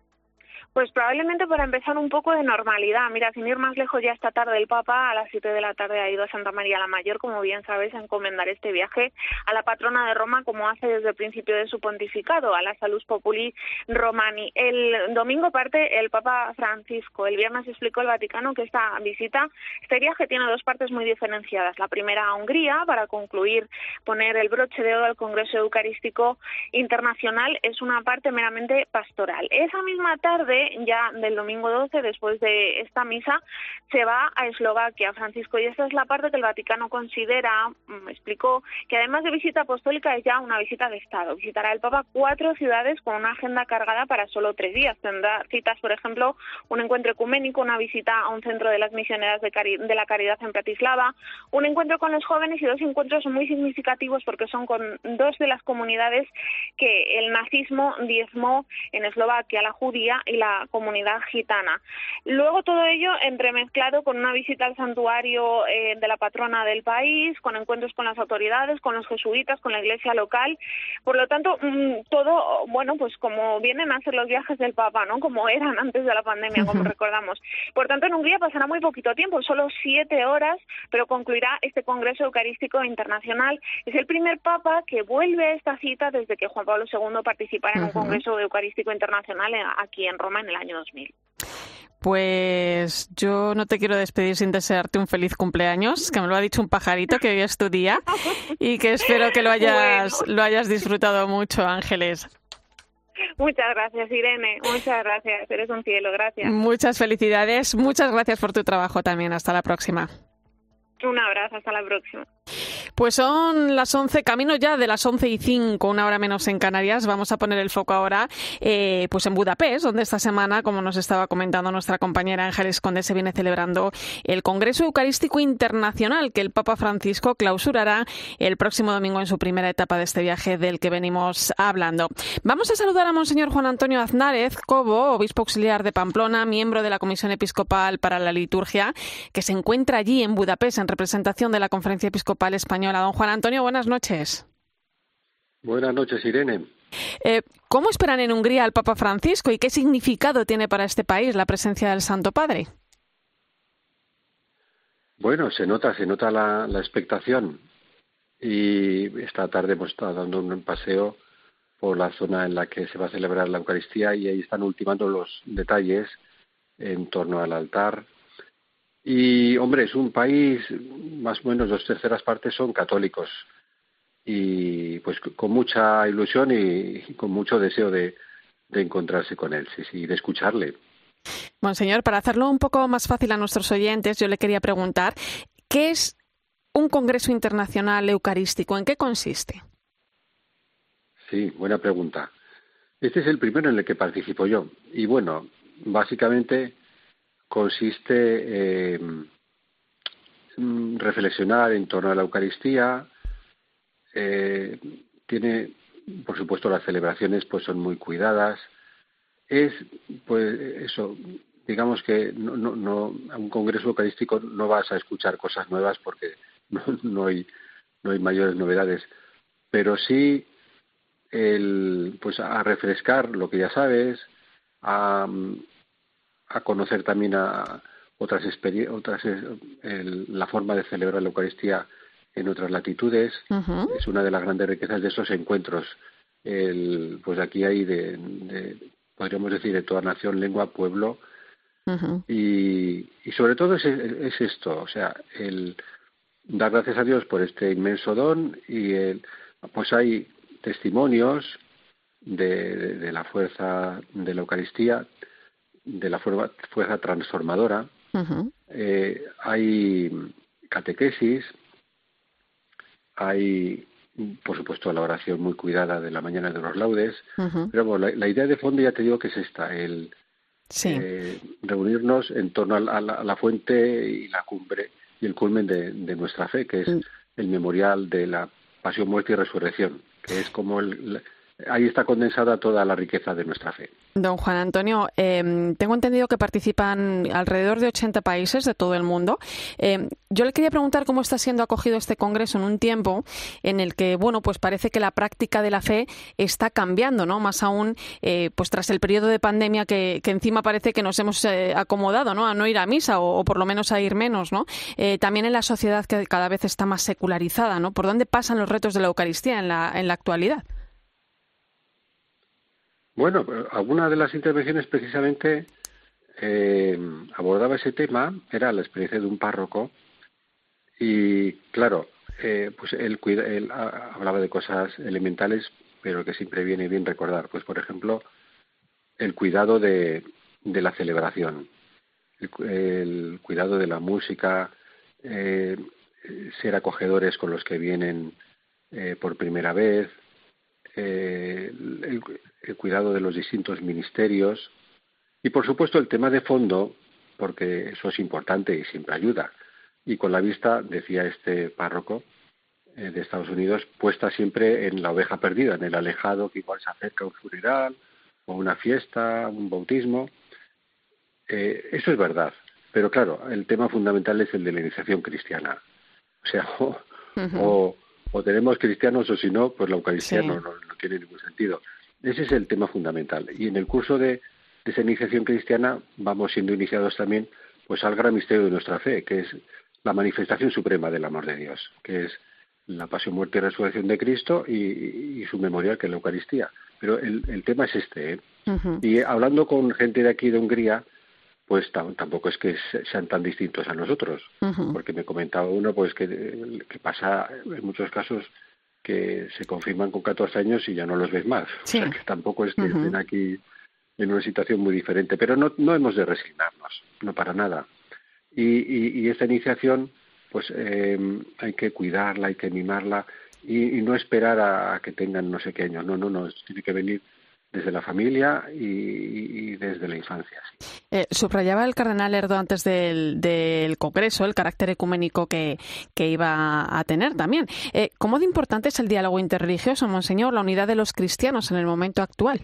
Pues probablemente para empezar un poco de normalidad. Mira, sin ir más lejos, ya esta tarde el Papa a las siete de la tarde ha ido a Santa María la Mayor, como bien sabes, a encomendar este viaje a la patrona de Roma, como hace desde el principio de su pontificado, a la Salus Populi Romani. El domingo parte el Papa Francisco. El viernes explicó el Vaticano que esta visita, este viaje tiene dos partes muy diferenciadas. La primera a Hungría, para concluir, poner el broche de oro al Congreso Eucarístico Internacional, es una parte meramente pastoral. Esa misma tarde, ya del domingo doce, después de esta misa, se va a Eslovaquia, Francisco, y esta es la parte que el Vaticano considera, me explicó, que además de visita apostólica es ya una visita de Estado. Visitará el Papa cuatro ciudades con una agenda cargada para solo tres días. Tendrá citas, por ejemplo, un encuentro ecuménico, una visita a un centro de las misioneras de, Cari- de la Caridad en Bratislava, un encuentro con los jóvenes y dos encuentros muy significativos porque son con dos de las comunidades que el nazismo diezmó en Eslovaquia, la judía y la la comunidad gitana. Luego todo ello entremezclado con una visita al santuario eh, de la patrona del país, con encuentros con las autoridades, con los jesuitas, con la iglesia local. Por lo tanto, mmm, todo, bueno, pues como vienen a ser los viajes del Papa, ¿no? Como eran antes de la pandemia, como recordamos. Por tanto, en Hungría pasará muy poquito tiempo, solo siete horas, pero concluirá este Congreso Eucarístico Internacional. Es el primer Papa que vuelve a esta cita desde que Juan Pablo segundo participara en un Congreso Eucarístico Internacional aquí en Roma en el año dos mil. Pues yo no te quiero despedir sin desearte un feliz cumpleaños, que me lo ha dicho un pajarito, que hoy es tu día, y que espero que lo hayas, bueno. lo hayas disfrutado mucho, Ángeles. Muchas gracias, Irene, muchas gracias, eres un cielo, gracias. Muchas felicidades, muchas gracias por tu trabajo también, hasta la próxima. Un abrazo, hasta la próxima. Pues son las once, camino ya de las once y cinco, una hora menos en Canarias. Vamos a poner el foco ahora eh, pues en Budapest, donde esta semana, como nos estaba comentando nuestra compañera Ángeles Conde, se viene celebrando el Congreso Eucarístico Internacional que el Papa Francisco clausurará el próximo domingo en su primera etapa de este viaje del que venimos hablando. Vamos a saludar a Monseñor Juan Antonio Aznárez Cobo, obispo auxiliar de Pamplona, miembro de la Comisión Episcopal para la Liturgia, que se encuentra allí en Budapest en representación de la Conferencia Episcopal Española. Don Juan Antonio, buenas noches. Buenas noches, Irene. Eh, ¿Cómo esperan en Hungría al Papa Francisco y qué significado tiene para este país la presencia del Santo Padre? Bueno, se nota, se nota la, la expectación. Y esta tarde hemos estado dando un paseo por la zona en la que se va a celebrar la Eucaristía y ahí están ultimando los detalles en torno al altar. Y, hombre, es un país, más o menos dos terceras partes son católicos y pues con mucha ilusión y, y con mucho deseo de, de encontrarse con él, sí, sí, de escucharle. Monseñor, para hacerlo un poco más fácil a nuestros oyentes, yo le quería preguntar, ¿qué es un Congreso Internacional Eucarístico? ¿En qué consiste? Sí, buena pregunta. Este es el primero en el que participo yo y, bueno, básicamente consiste en eh, reflexionar en torno a la Eucaristía. Eh, tiene, por supuesto, las celebraciones pues son muy cuidadas. Es, pues, eso, digamos que no, no, no, a un congreso eucarístico no vas a escuchar cosas nuevas porque no, no hay, no hay mayores novedades, pero sí el, pues a refrescar lo que ya sabes, a a conocer también a otras experiencias, otras el, la forma de celebrar la Eucaristía en otras latitudes. Uh-huh. Es una de las grandes riquezas de estos encuentros. El, pues aquí hay de, de, podríamos decir, de toda nación, lengua, pueblo, uh-huh. y, y sobre todo es, es esto, o sea, el dar gracias a Dios por este inmenso don y el, pues hay testimonios de, de, de la fuerza de la Eucaristía, de la fuerza, fuerza transformadora. Uh-huh. Eh, hay catequesis, hay, por supuesto, la oración muy cuidada de la mañana de los laudes, uh-huh. pero bueno, la, la idea de fondo ya te digo que es esta, el sí. eh, reunirnos en torno a la, a, la, a la fuente y la cumbre y el culmen de, de nuestra fe, que es uh-huh. el memorial de la pasión, muerte y resurrección, que es como el... Ahí está condensada toda la riqueza de nuestra fe. Don Juan Antonio, eh, tengo entendido que participan alrededor de ochenta países de todo el mundo. Eh, yo le quería preguntar cómo está siendo acogido este congreso en un tiempo en el que, bueno, pues parece que la práctica de la fe está cambiando, ¿no? Más aún, eh, pues tras el periodo de pandemia que, que encima parece que nos hemos eh, acomodado, ¿no? A no ir a misa o, o por lo menos a ir menos, ¿no? Eh, también en la sociedad que cada vez está más secularizada, ¿no? ¿Por dónde pasan los retos de la Eucaristía en la, en la actualidad? Bueno, alguna de las intervenciones precisamente eh, abordaba ese tema, era la experiencia de un párroco y, claro, eh, pues él, cuida, él hablaba de cosas elementales, pero que siempre viene bien recordar. Pues, por ejemplo, el cuidado de, de la celebración, el, el cuidado de la música, eh, ser acogedores con los que vienen eh, por primera vez, eh, el, el cuidado de los distintos ministerios y, por supuesto, el tema de fondo, porque eso es importante y siempre ayuda. Y con la vista, decía este párroco eh, de Estados Unidos, puesta siempre en la oveja perdida, en el alejado que igual se acerca a un funeral o una fiesta, un bautismo. Eh, eso es verdad, pero claro, el tema fundamental es el de la iniciación cristiana. O sea, o, uh-huh. o, o tenemos cristianos o si no, pues la Eucaristía sí. no, no, no tiene ningún sentido. Ese es el tema fundamental. Y en el curso de, de esa iniciación cristiana vamos siendo iniciados también pues al gran misterio de nuestra fe, que es la manifestación suprema del amor de Dios, que es la pasión, muerte y resurrección de Cristo y, y su memorial, que es la Eucaristía. Pero el, el tema es este, ¿eh? Uh-huh. Y hablando con gente de aquí de Hungría, pues t- tampoco es que sean tan distintos a nosotros, uh-huh. porque me comentaba uno pues que, que pasa en muchos casos que se confirman con catorce años y ya no los ves más. Sí. O sea que tampoco es que uh-huh. estén aquí en una situación muy diferente, pero no, no hemos de resignarnos, no para nada. Y, y, y esta iniciación, pues eh, hay que cuidarla, hay que mimarla y, y no esperar a, a que tengan no sé qué años. No, no, no, esto tiene que venir desde la familia y, y desde la infancia. Sí. Eh, subrayaba el cardenal Erdo antes del, del Congreso el carácter ecuménico que, que iba a tener también. Eh, ¿Cómo de importante es el diálogo interreligioso, Monseñor, la unidad de los cristianos en el momento actual?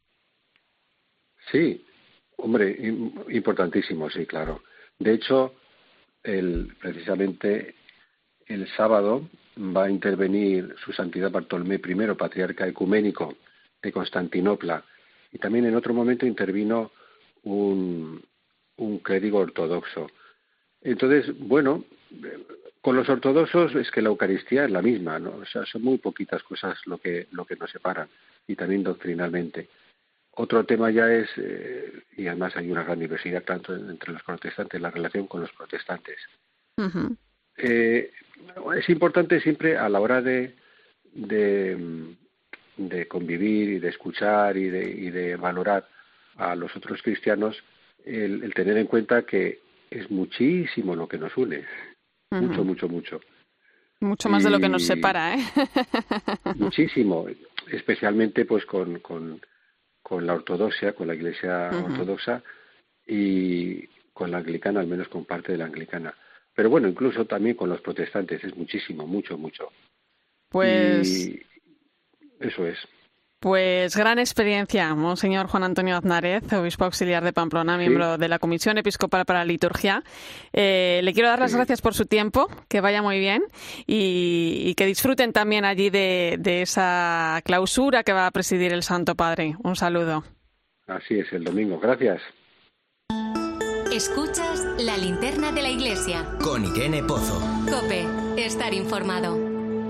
Sí, hombre, importantísimo, sí, claro. De hecho, el, precisamente el sábado va a intervenir Su Santidad Bartolomé I, patriarca ecuménico de Constantinopla, y también en otro momento intervino un, un clérigo ortodoxo. Entonces, bueno, con los ortodoxos es que la Eucaristía es la misma, ¿no? O sea, son muy poquitas cosas lo que lo que nos separan, y también doctrinalmente. Otro tema ya es, eh, y además hay una gran diversidad tanto entre los protestantes, la relación con los protestantes. Uh-huh. Eh, es importante siempre a la hora de, de, de convivir y de escuchar y de, y de valorar a los otros cristianos, el, el tener en cuenta que es muchísimo lo que nos une. Uh-huh. Mucho, mucho, mucho. Mucho más y, de lo que nos separa, ¿eh? Muchísimo, especialmente pues con... con con la ortodoxia, con la Iglesia uh-huh. ortodoxa y con la anglicana, al menos con parte de la anglicana. Pero bueno, incluso también con los protestantes, es muchísimo, mucho, mucho. Pues... Y eso es. Pues gran experiencia, Monseñor Juan Antonio Aznárez, obispo auxiliar de Pamplona, miembro sí. de la Comisión Episcopal para la Liturgia. Eh, le quiero dar las sí. gracias por su tiempo, que vaya muy bien y, y que disfruten también allí de, de esa clausura que va a presidir el Santo Padre. Un saludo. Así es, el domingo. Gracias. Escuchas La Linterna de la Iglesia. Con Irene Pozo. COPE. Estar informado.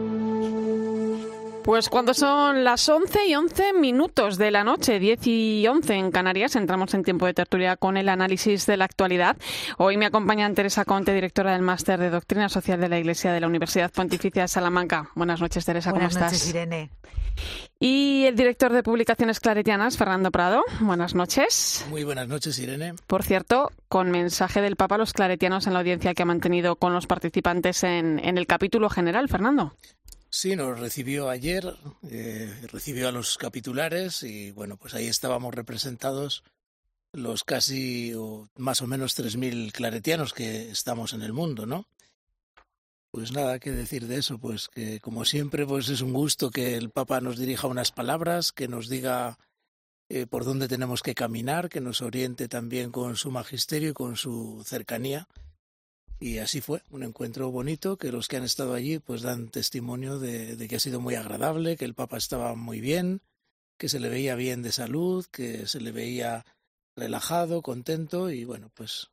Pues cuando son las once y once minutos de la noche, diez y once en Canarias, entramos en tiempo de tertulia con el análisis de la actualidad. Hoy me acompañan Teresa Conte, directora del Máster de Doctrina Social de la Iglesia de la Universidad Pontificia de Salamanca. Buenas noches, Teresa, ¿cómo estás? Buenas noches, Irene. Y el director de Publicaciones Claretianas, Fernando Prado. Buenas noches. Muy buenas noches, Irene. Por cierto, con mensaje del Papa a los claretianos en la audiencia que ha mantenido con los participantes en, en el capítulo general, Fernando. Sí, nos recibió ayer, eh, recibió a los capitulares y bueno, pues ahí estábamos representados los casi o más o menos tres mil claretianos que estamos en el mundo, ¿no? Pues nada, qué decir de eso, pues que como siempre pues es un gusto que el Papa nos dirija unas palabras, que nos diga eh, por dónde tenemos que caminar, que nos oriente también con su magisterio y con su cercanía. Y así fue, un encuentro bonito que los que han estado allí pues dan testimonio de, de que ha sido muy agradable, que el Papa estaba muy bien, que se le veía bien de salud, que se le veía relajado, contento y bueno, pues...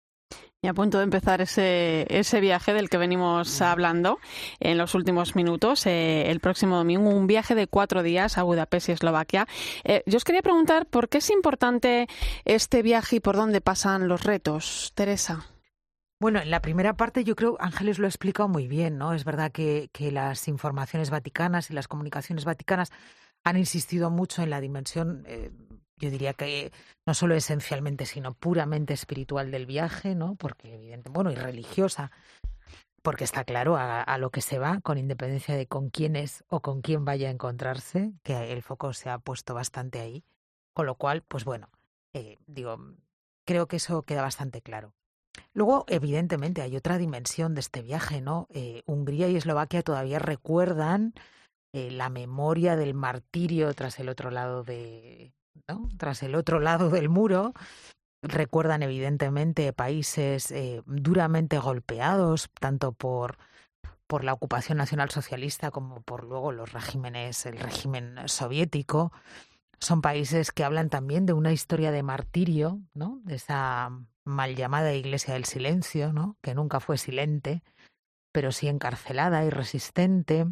Y a punto de empezar ese, ese viaje del que venimos hablando en los últimos minutos, eh, el próximo domingo, un viaje de cuatro días a Budapest y Eslovaquia. Eh, yo os quería preguntar, ¿por qué es importante este viaje y por dónde pasan los retos, Teresa? Bueno, en la primera parte yo creo Ángeles lo ha explicado muy bien, ¿no? Es verdad que, que las informaciones vaticanas y las comunicaciones vaticanas han insistido mucho en la dimensión, eh, yo diría que no solo esencialmente, sino puramente espiritual del viaje, ¿no? Porque evidente, bueno, y religiosa, porque está claro a, a lo que se va, con independencia de con quién es o con quién vaya a encontrarse, que el foco se ha puesto bastante ahí, con lo cual, pues bueno, eh, digo, creo que eso queda bastante claro. Luego, evidentemente, hay otra dimensión de este viaje, ¿no? Eh, Hungría y Eslovaquia todavía recuerdan eh, la memoria del martirio tras el otro lado de, ¿no? Tras el otro lado del muro, recuerdan evidentemente países eh, duramente golpeados, tanto por, por la ocupación nacionalsocialista como por luego los regímenes, el régimen soviético. Son países que hablan también de una historia de martirio, ¿no? De esa mal llamada Iglesia del Silencio, ¿no? Que nunca fue silente, pero sí encarcelada y resistente.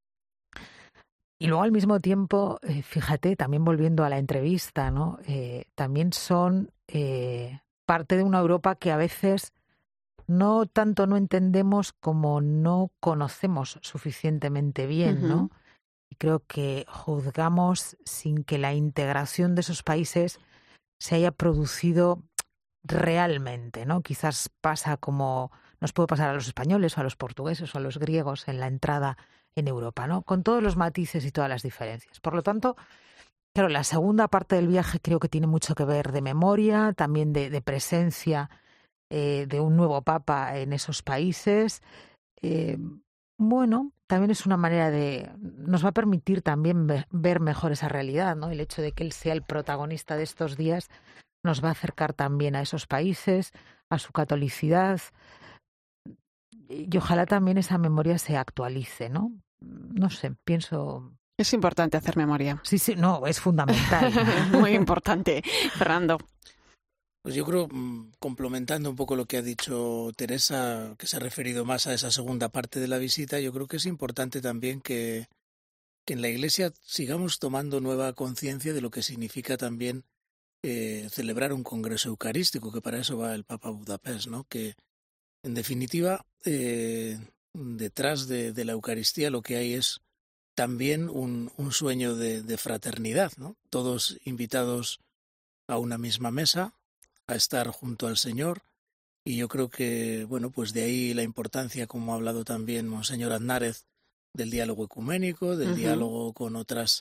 Y luego al mismo tiempo, eh, fíjate, también volviendo a la entrevista, ¿no? Eh, también son eh, parte de una Europa que a veces no tanto no entendemos como no conocemos suficientemente bien, ¿no? Uh-huh. Y creo que juzgamos sin que la integración de esos países se haya producido realmente, ¿no? Quizás pasa como nos puede pasar a los españoles o a los portugueses o a los griegos en la entrada en Europa, ¿no? Con todos los matices y todas las diferencias. Por lo tanto, claro, la segunda parte del viaje creo que tiene mucho que ver de memoria, también de, de presencia eh, de un nuevo papa en esos países. Eh, bueno, también es una manera de... nos va a permitir también ve, ver mejor esa realidad, ¿no? El hecho de que él sea el protagonista de estos días nos va a acercar también a esos países, a su catolicidad, y ojalá también esa memoria se actualice, ¿no? No sé, pienso... Es importante hacer memoria. Sí, sí, no, es fundamental. Muy importante. Fernando. Pues yo creo, complementando un poco lo que ha dicho Teresa, que se ha referido más a esa segunda parte de la visita, yo creo que es importante también que, que en la Iglesia sigamos tomando nueva conciencia de lo que significa también eh, celebrar un congreso eucarístico, que para eso va el Papa a Budapest, ¿no? Que en definitiva, eh, detrás de, de la Eucaristía lo que hay es también un, un sueño de, de fraternidad, ¿no? Todos invitados a una misma mesa, a estar junto al Señor, y yo creo que, bueno, pues de ahí la importancia, como ha hablado también Monseñor Aznárez, del diálogo ecuménico, del uh-huh. diálogo con otras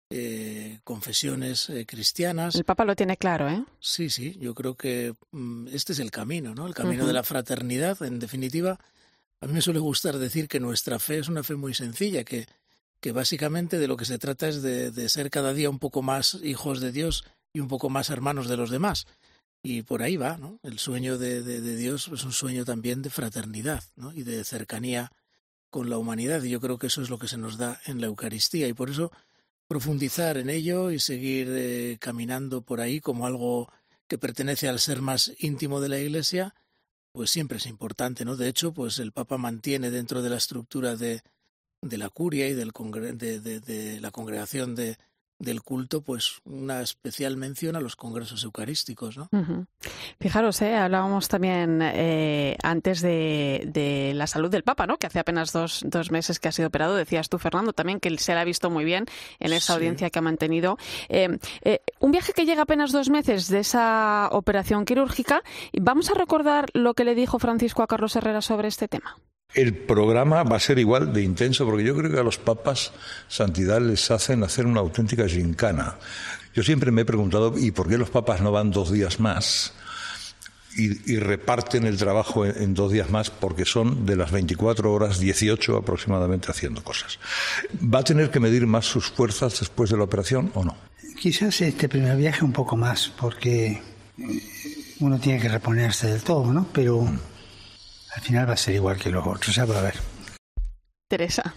eh, confesiones eh, cristianas. El Papa lo tiene claro, ¿eh? Sí, sí, yo creo que mm, este es el camino, ¿no? El camino uh-huh. de la fraternidad, en definitiva. A mí me suele gustar decir que nuestra fe es una fe muy sencilla, que, que básicamente de lo que se trata es de, de ser cada día un poco más hijos de Dios y un poco más hermanos de los demás. Y por ahí va, ¿no? El sueño de, de, de Dios es un sueño también de fraternidad, ¿no? Y de cercanía con la humanidad. Y yo creo que eso es lo que se nos da en la Eucaristía. Y por eso profundizar en ello y seguir eh, caminando por ahí como algo que pertenece al ser más íntimo de la Iglesia, pues siempre es importante, ¿no? De hecho, pues el Papa mantiene dentro de la estructura de, de la curia y del congre- de, de, de la congregación de, del culto, pues una especial mención a los congresos eucarísticos, ¿no? Uh-huh. Fijaros, eh, hablábamos también eh, antes de, de la salud del Papa, ¿no? Que hace apenas dos, dos meses que ha sido operado. Decías tú, Fernando, también que se le ha visto muy bien en esa sí. audiencia que ha mantenido. Eh, eh, un viaje que llega apenas dos meses de esa operación quirúrgica. Vamos a recordar lo que le dijo Francisco a Carlos Herrera sobre este tema. El programa va a ser igual de intenso, porque yo creo que a los papas santidad les hacen hacer una auténtica gincana. Yo siempre me he preguntado, ¿y por qué los papas no van dos días más y, y reparten el trabajo en, en dos días más? Porque son de las veinticuatro horas, dieciocho aproximadamente haciendo cosas. ¿Va a tener que medir más sus fuerzas después de la operación o no? Quizás este primer viaje un poco más, porque uno tiene que reponerse del todo, ¿no? Pero... Mm. Al final va a ser igual que los otros, ya va a ver. Teresa,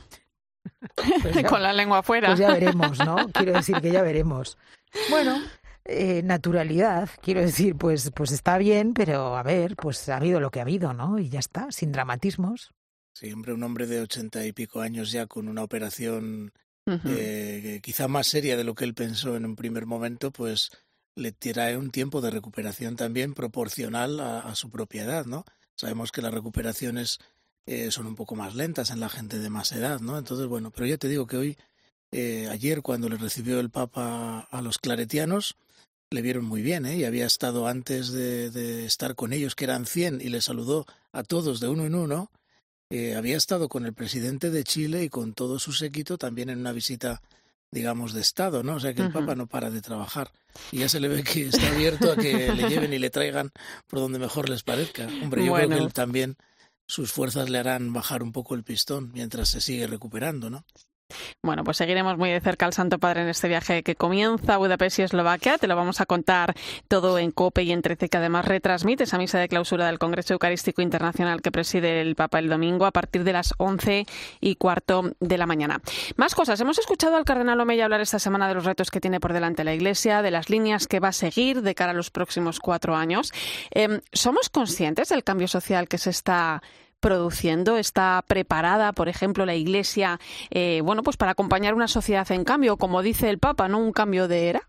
pues ya, con la lengua afuera. Pues ya veremos, ¿no? Quiero decir que ya veremos. Bueno, eh, naturalidad, quiero decir, pues, pues está bien, pero a ver, pues ha habido lo que ha habido, ¿no? Y ya está, sin dramatismos. Sí, hombre, un hombre de ochenta y pico años ya con una operación uh-huh. eh, quizá más seria de lo que él pensó en un primer momento, pues le trae un tiempo de recuperación también proporcional a, a su propia edad, ¿no? Sabemos que las recuperaciones eh, son un poco más lentas en la gente de más edad, ¿no? Entonces, bueno, pero ya te digo que hoy, eh, ayer cuando le recibió el Papa a los claretianos, le vieron muy bien, ¿eh? Y había estado antes de, de estar con ellos, que eran cien, y le saludó a todos de uno en uno. Eh, había estado con el presidente de Chile y con todo su séquito también en una visita, digamos, de Estado, ¿no? O sea que el uh-huh. Papa no para de trabajar. Y ya se le ve que está abierto a que le lleven y le traigan por donde mejor les parezca. Hombre, yo bueno. creo que él también sus fuerzas le harán bajar un poco el pistón mientras se sigue recuperando, ¿no? Bueno, pues seguiremos muy de cerca al Santo Padre en este viaje que comienza a Budapest y Eslovaquia. Te lo vamos a contar todo en COPE y en trece, que además retransmite esa misa de clausura del Congreso Eucarístico Internacional que preside el Papa el domingo a partir de las once y cuarto de la mañana. Más cosas. Hemos escuchado al cardenal Omeya hablar esta semana de los retos que tiene por delante la Iglesia, de las líneas que va a seguir de cara a los próximos cuatro años. Eh, ¿Somos conscientes del cambio social que se está produciendo? ¿Está preparada, por ejemplo, la Iglesia, eh, bueno, pues para acompañar una sociedad en cambio, como dice el Papa, ¿no? Un cambio de era.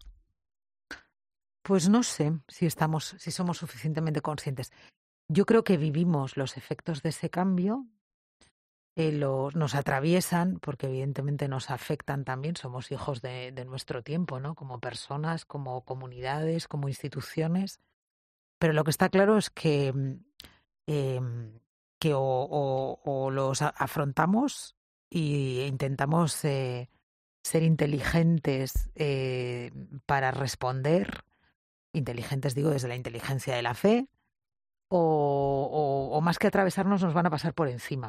Pues no sé si estamos, si somos suficientemente conscientes. Yo creo que vivimos los efectos de ese cambio, eh, los, nos atraviesan, porque evidentemente nos afectan también. Somos hijos de, de nuestro tiempo, ¿no? Como personas, como comunidades, como instituciones. Pero lo que está claro es que eh, que o, o, o los afrontamos e intentamos eh, ser inteligentes eh, para responder, inteligentes digo desde la inteligencia de la fe, o, o, o más que atravesarnos nos van a pasar por encima,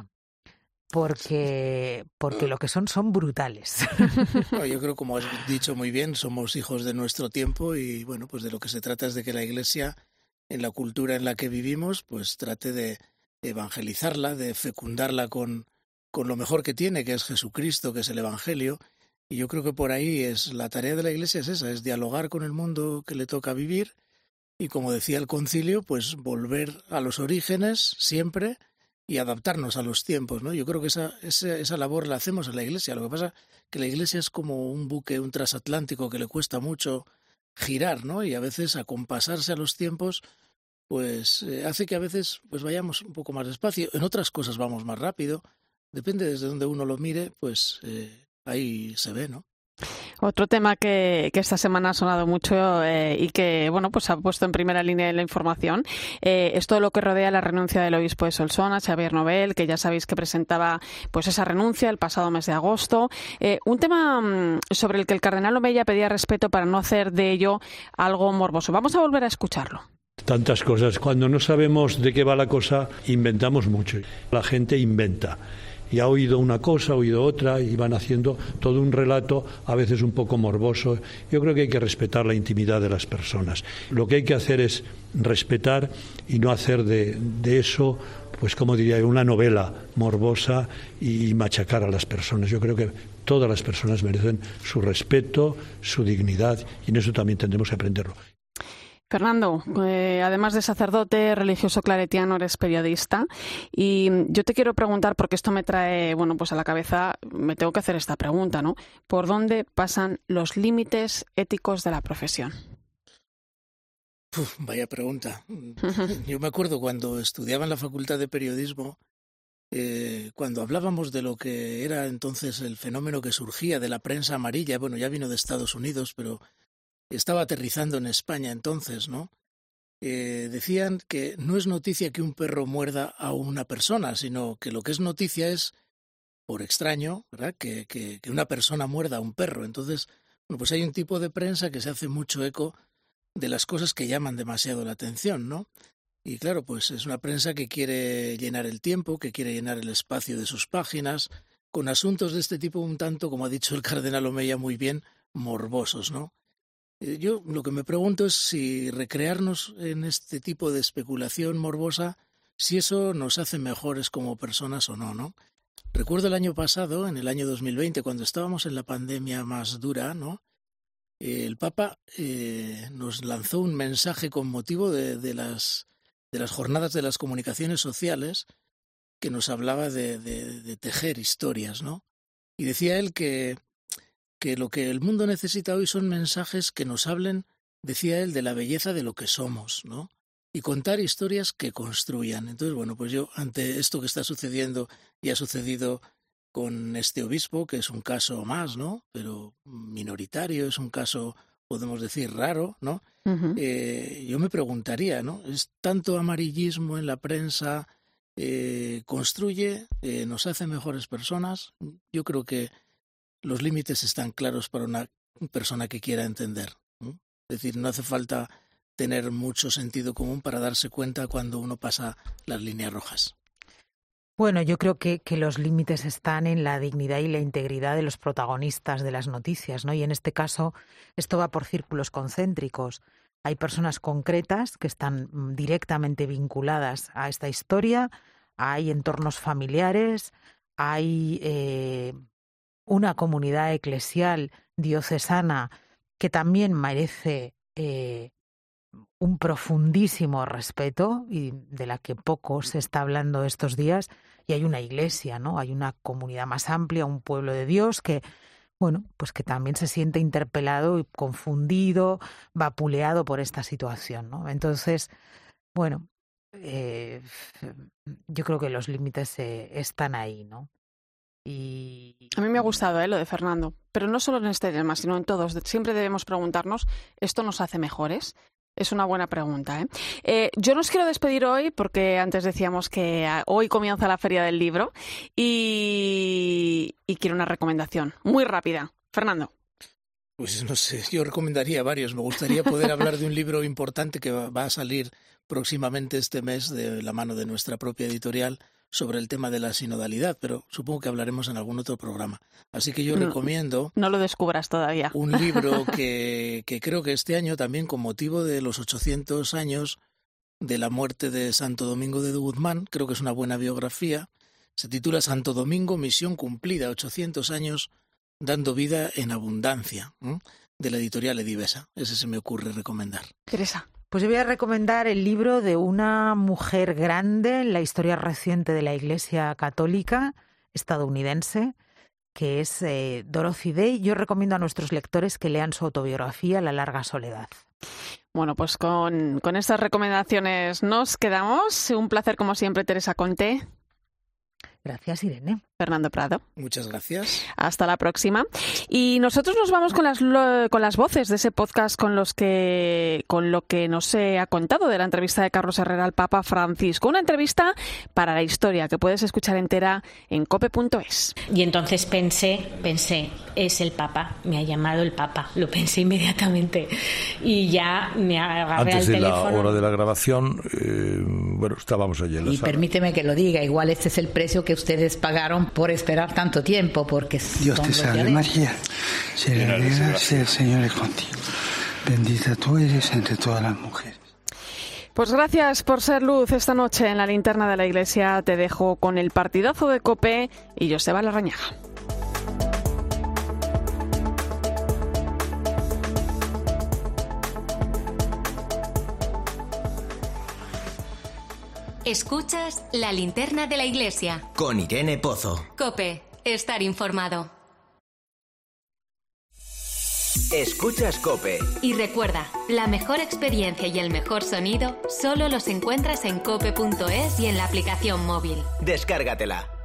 porque, porque lo que son son brutales. No, yo creo, como has dicho muy bien, somos hijos de nuestro tiempo y bueno, pues de lo que se trata es de que la Iglesia, en la cultura en la que vivimos, pues trate de evangelizarla, de fecundarla con, con lo mejor que tiene, que es Jesucristo, que es el Evangelio. Y yo creo que por ahí es la tarea de la Iglesia, es esa, es dialogar con el mundo que le toca vivir y, como decía el concilio, pues volver a los orígenes siempre y adaptarnos a los tiempos, ¿no? Yo creo que esa, esa, esa labor la hacemos en la Iglesia. Lo que pasa es que la Iglesia es como un buque, un transatlántico que le cuesta mucho girar, ¿no? Y a veces acompasarse a los tiempos pues eh, hace que a veces pues vayamos un poco más despacio, en otras cosas vamos más rápido, depende desde donde uno lo mire, pues eh, ahí se ve, ¿no? Otro tema que, que esta semana ha sonado mucho eh, y que bueno pues ha puesto en primera línea en la información eh, es todo lo que rodea la renuncia del obispo de Solsona, Xavier Nobel, que ya sabéis que presentaba pues esa renuncia el pasado mes de agosto. Eh, un tema mmm, sobre el que el cardenal Omeya pedía respeto para no hacer de ello algo morboso. Vamos a volver a escucharlo. Tantas cosas. Cuando no sabemos de qué va la cosa, inventamos mucho. La gente inventa. Y ha oído una cosa, ha oído otra, y van haciendo todo un relato, a veces un poco morboso. Yo creo que hay que respetar la intimidad de las personas. Lo que hay que hacer es respetar y no hacer de, de eso, pues como diría yo, una novela morbosa y machacar a las personas. Yo creo que todas las personas merecen su respeto, su dignidad, y en eso también tendremos que aprenderlo. Fernando, eh, además de sacerdote, religioso claretiano, eres periodista y yo te quiero preguntar, porque esto me trae, bueno, pues a la cabeza, me tengo que hacer esta pregunta, ¿no? ¿Por dónde pasan los límites éticos de la profesión? Uf, vaya pregunta. Yo me acuerdo cuando estudiaba en la Facultad de Periodismo, eh, cuando hablábamos de lo que era entonces el fenómeno que surgía de la prensa amarilla, bueno, ya vino de Estados Unidos, pero estaba aterrizando en España entonces, ¿no? Eh, decían que no es noticia que un perro muerda a una persona, sino que lo que es noticia es, por extraño, ¿verdad?, que, que, que una persona muerda a un perro. Entonces, bueno, pues hay un tipo de prensa que se hace mucho eco de las cosas que llaman demasiado la atención, ¿no? Y claro, pues es una prensa que quiere llenar el tiempo, que quiere llenar el espacio de sus páginas, con asuntos de este tipo un tanto, como ha dicho el cardenal Omeya muy bien, morbosos, ¿no? Yo lo que me pregunto es si recrearnos en este tipo de especulación morbosa, si eso nos hace mejores como personas o no, ¿no? Recuerdo el año pasado, en el año dos mil veinte, cuando estábamos en la pandemia más dura, ¿no? Eh, el Papa eh, nos lanzó un mensaje con motivo de, de, las, de las jornadas de las comunicaciones sociales que nos hablaba de, de, de tejer historias, ¿no? Y decía él que que lo que el mundo necesita hoy son mensajes que nos hablen, decía él, de la belleza de lo que somos, ¿no? Y contar historias que construyan. Entonces, bueno, pues yo, ante esto que está sucediendo y ha sucedido con este obispo, que es un caso más, ¿no?, pero minoritario, es un caso, podemos decir, raro, ¿no? Uh-huh. Eh, yo me preguntaría, ¿no? ¿Es tanto amarillismo en la prensa? Eh, ¿Construye? Eh, ¿Nos hace mejores personas? Yo creo que los límites están claros para una persona que quiera entender, ¿no? Es decir, no hace falta tener mucho sentido común para darse cuenta cuando uno pasa las líneas rojas. Bueno, yo creo que, que los límites están en la dignidad y la integridad de los protagonistas de las noticias, ¿no? Y en este caso esto va por círculos concéntricos. Hay personas concretas que están directamente vinculadas a esta historia, hay entornos familiares, hay eh, una comunidad eclesial diocesana que también merece eh, un profundísimo respeto y de la que poco se está hablando estos días, y hay una iglesia, ¿no? Hay una comunidad más amplia, un pueblo de Dios que, bueno, pues que también se siente interpelado y confundido, vapuleado por esta situación, ¿no? Entonces, bueno, eh, yo creo que los límites eh, están ahí, ¿no? Y... A mí me ha gustado ¿eh? lo de Fernando, pero no solo en este tema, sino en todos. Siempre debemos preguntarnos, ¿esto nos hace mejores? Es una buena pregunta. ¿eh? Eh, yo no os quiero despedir hoy porque antes decíamos que hoy comienza la Feria del Libro y, y quiero una recomendación muy rápida. Fernando. Pues no sé, yo recomendaría varios. Me gustaría poder hablar de un libro importante que va a salir próximamente este mes de la mano de nuestra propia editorial sobre el tema de la sinodalidad, pero supongo que hablaremos en algún otro programa. Así que yo no, recomiendo... No lo descubras todavía. Un libro que, que creo que este año también, con motivo de los ochocientos años de la muerte de Santo Domingo de Guzmán, creo que es una buena biografía. Se titula Santo Domingo, misión cumplida, ochocientos años dando vida en abundancia, ¿eh? De la editorial Edivesa. Ese se me ocurre recomendar. Teresa. Pues yo voy a recomendar el libro de una mujer grande en la historia reciente de la Iglesia Católica estadounidense, que es eh, Dorothy Day. Yo recomiendo a nuestros lectores que lean su autobiografía, La larga soledad. Bueno, pues con, con estas recomendaciones nos quedamos. Un placer, como siempre, Teresa Conté. Gracias, Irene. Fernando Prado. Muchas gracias. Hasta la próxima. Y nosotros nos vamos con las con las voces de ese podcast con los que con lo que nos ha contado de la entrevista de Carlos Herrera al Papa Francisco. Una entrevista para la historia que puedes escuchar entera en cope punto es. Y entonces pensé, pensé, es el Papa, me ha llamado el Papa, lo pensé inmediatamente y ya me agarré Antes al de teléfono. la hora de la grabación, eh, bueno, estábamos allí en la Y sala. permíteme que lo diga, igual este es el precio que ustedes pagaron por esperar tanto tiempo, porque Dios te salve, María, llena de gracia, el Señor es contigo. Bendita tú eres entre todas las mujeres. Pues gracias por ser luz esta noche en la linterna de la Iglesia. Te dejo con el partidazo de COPE y Joseba Larrañaga. Escuchas la linterna de la Iglesia. Con Irene Pozo. COPE, estar informado. Escuchas COPE. Y recuerda, la mejor experiencia y el mejor sonido solo los encuentras en cope punto es y en la aplicación móvil. Descárgatela.